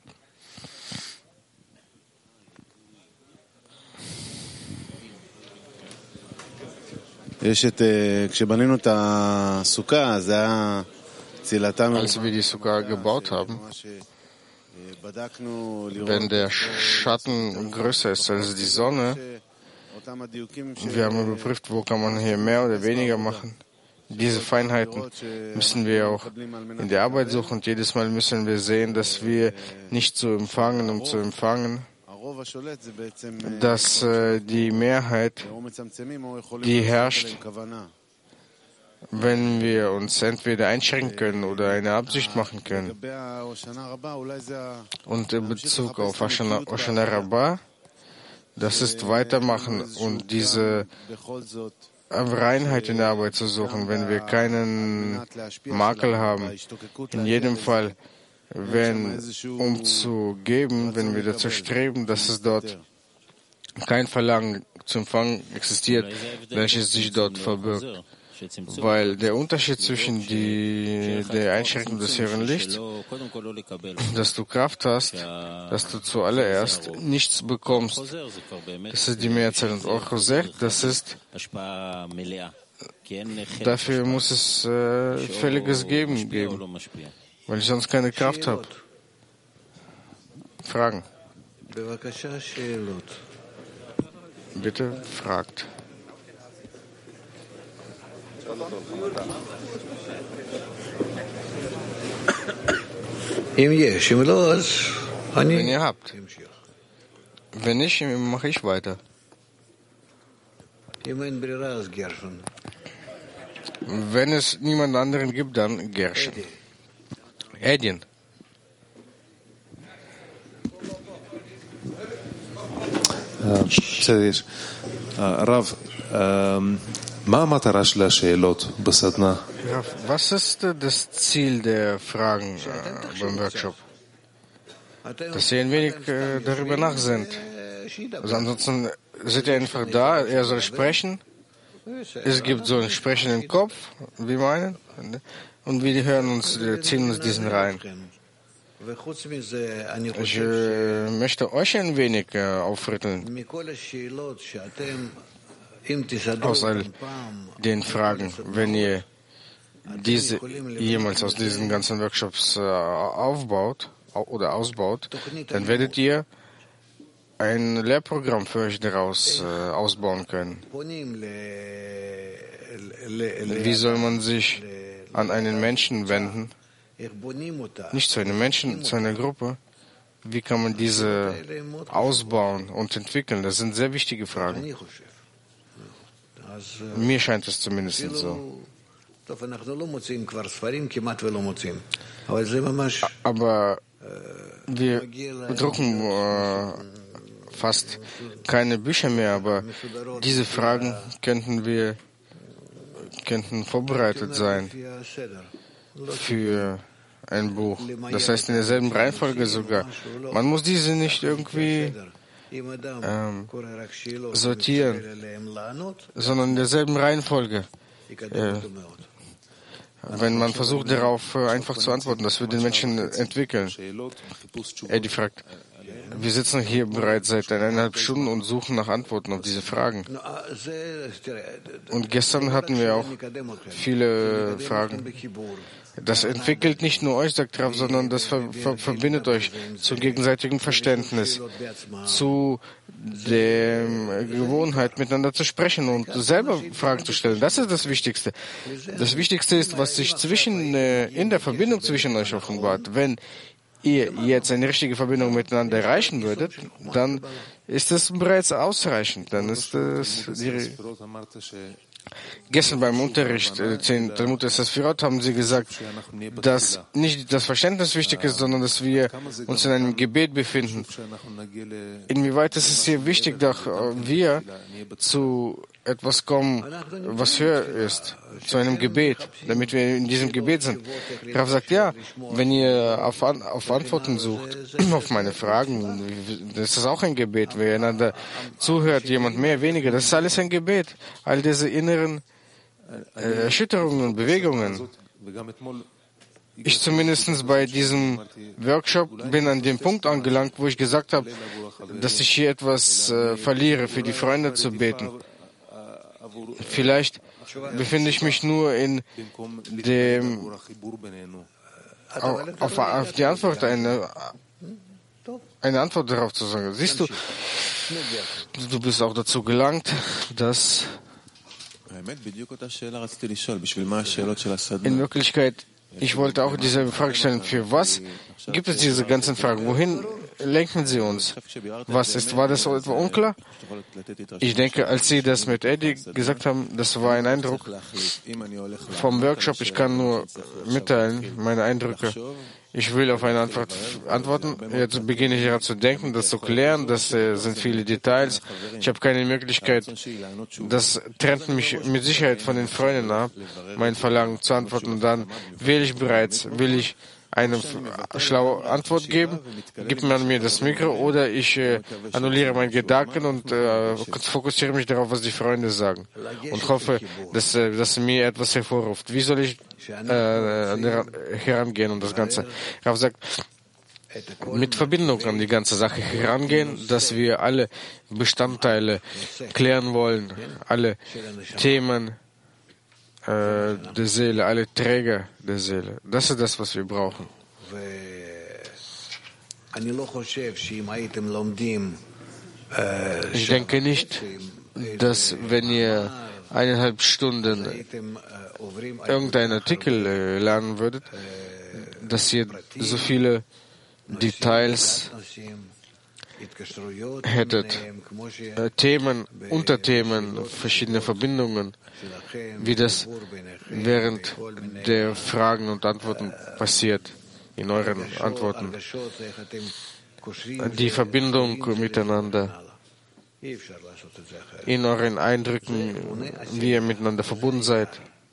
[SPEAKER 3] Als
[SPEAKER 11] wir die Sukkah gebaut haben, wenn der Schatten größer ist als die Sonne, wir haben überprüft, wo kann man hier mehr oder weniger machen. Diese Feinheiten müssen wir auch in der Arbeit suchen und jedes Mal müssen wir sehen, dass wir nicht zu empfangen, dass die Mehrheit, die herrscht, wenn wir uns entweder einschränken können oder eine Absicht machen können. Und in Bezug auf Ashana Rabbah, das ist weitermachen und diese Reinheit in der Arbeit zu suchen, wenn wir keinen Makel haben. In jedem Fall, um zu geben, wenn wir dazu streben, dass es dort kein Verlangen zu empfangen existiert, welches sich dort verbirgt. Weil der Unterschied zwischen der Einschränkung des höheren Lichts, dass du Kraft hast, dass du zuallererst nichts bekommst. Das ist die Mehrzahl. Und auch Choser, das ist, dafür muss es völliges Geben geben, weil ich sonst keine Kraft habe. Fragen. Bitte fragt.
[SPEAKER 7] Wenn
[SPEAKER 11] ihr habt. Wenn nicht, mache ich weiter. Wenn es niemand anderen gibt, dann Gershon. Edin.
[SPEAKER 12] Rav,
[SPEAKER 11] was ist das Ziel der Fragen beim Workshop? Dass Sie ein wenig darüber nachsinnen. Also ansonsten seid ihr einfach da, er soll sprechen es gibt so einen sprechenden Kopf, wie meinen, und wir hören uns, ziehen uns diesen rein. Ich möchte euch ein wenig aufrütteln aus all den Fragen. Wenn ihr diese jemals aus diesen ganzen Workshops aufbaut oder ausbaut, dann werdet ihr ein Lehrprogramm für euch daraus ausbauen können. Wie soll man sich an einen Menschen wenden? Nicht zu einem Menschen, zu einer Gruppe. Wie kann man diese ausbauen und entwickeln? Das sind sehr wichtige Fragen. Mir scheint es zumindest so. Aber wir drucken fast keine Bücher mehr, aber diese Fragen könnten vorbereitet sein für ein Buch. Das heißt in derselben Reihenfolge sogar. Man muss diese nicht irgendwie sortieren, sondern in derselben Reihenfolge. Wenn man versucht, darauf einfach zu antworten, das wird den Menschen entwickeln. Eddie fragt, wir sitzen hier bereits seit 1,5 Stunden und suchen nach Antworten auf diese Fragen. Und gestern hatten wir auch viele Fragen. Das entwickelt nicht nur euch, sagt Rav, sondern das verbindet euch zum gegenseitigen Verständnis, zu der Gewohnheit, miteinander zu sprechen und selber Fragen zu stellen. Das ist das Wichtigste. Das Wichtigste ist, was sich in der Verbindung zwischen euch offenbart. Wenn ihr jetzt eine richtige Verbindung miteinander erreichen würdet, dann ist es bereits ausreichend. Dann ist es gestern beim Unterricht 10 Talmud Sefirot haben sie gesagt, dass nicht das Verständnis wichtig ist, sondern dass wir uns in einem Gebet befinden. Inwieweit ist es hier wichtig, dass wir zu etwas kommen, was höher ist, zu einem Gebet, damit wir in diesem Gebet sind. Rav sagt, ja, wenn ihr auf Antworten sucht, auf meine Fragen, das ist auch ein Gebet. Wer einander zuhört, jemand mehr, weniger, das ist alles ein Gebet. All diese inneren Erschütterungen und Bewegungen. Ich zumindest bei diesem Workshop bin an dem Punkt angelangt, wo ich gesagt habe, dass ich hier etwas verliere, für die Freunde zu beten. Vielleicht befinde ich mich nur in dem auf die Antwort eine Antwort darauf zu sagen. Siehst du, du bist auch dazu gelangt, dass in Wirklichkeit ich wollte auch diese Frage stellen, für was gibt es diese ganzen Fragen? Wohin lenken sie uns? War das so etwa unklar? Ich denke, als Sie das mit Eddie gesagt haben, das war ein Eindruck vom Workshop. Ich kann nur mitteilen, meine Eindrücke. Ich will auf eine Antwort antworten. Jetzt beginne ich daran zu denken, das zu klären. Das sind viele Details. Ich habe keine Möglichkeit. Das trennt mich mit Sicherheit von den Freunden ab, mein Verlangen zu antworten. Und dann will ich eine schlaue Antwort geben, gibt man mir das Mikro oder ich annulliere meinen Gedanken und fokussiere mich darauf, was die Freunde sagen und hoffe, dass mir etwas hervorruft. Wie soll ich herangehen und das Ganze? Rav sagt, mit Verbindung an die ganze Sache herangehen, dass wir alle Bestandteile klären wollen, alle Themen der Seele, alle Träger der Seele. Das ist das, was wir brauchen. Ich denke nicht, dass wenn ihr 1,5 Stunden irgendeinen Artikel lernen würdet, dass ihr so viele Details hättet, Themen, Unterthemen, verschiedene Verbindungen, wie das während der Fragen und Antworten passiert, in euren Antworten. Die Verbindung miteinander, in euren Eindrücken, wie ihr miteinander verbunden seid.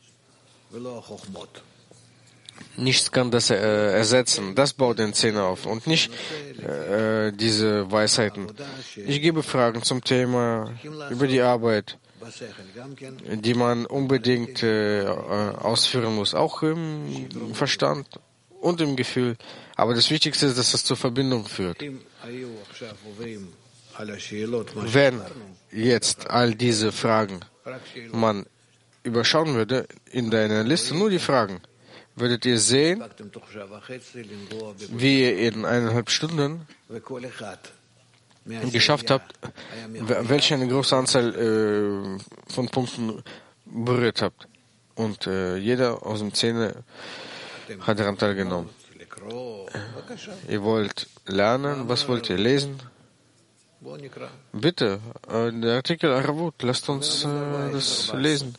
[SPEAKER 11] Nichts kann das ersetzen. Das baut den Zehner auf und nicht diese Weisheiten. Ich gebe Fragen zum Thema, über die Arbeit, die man unbedingt ausführen muss, auch im Verstand und im Gefühl. Aber das Wichtigste ist, dass das zur Verbindung führt. Wenn jetzt all diese Fragen man überschauen würde, in deiner Liste nur die Fragen, würdet ihr sehen, wie ihr in 1,5 Stunden geschafft habt, welche eine große Anzahl von Punkten berührt habt. Und jeder aus dem 10 hat daran teilgenommen. Ihr wollt lernen, was wollt ihr lesen? Bitte, der Artikel Aravut, lasst uns das lesen.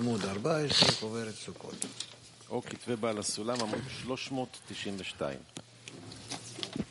[SPEAKER 12] או כתבי בעל הסולם, עמוד 392.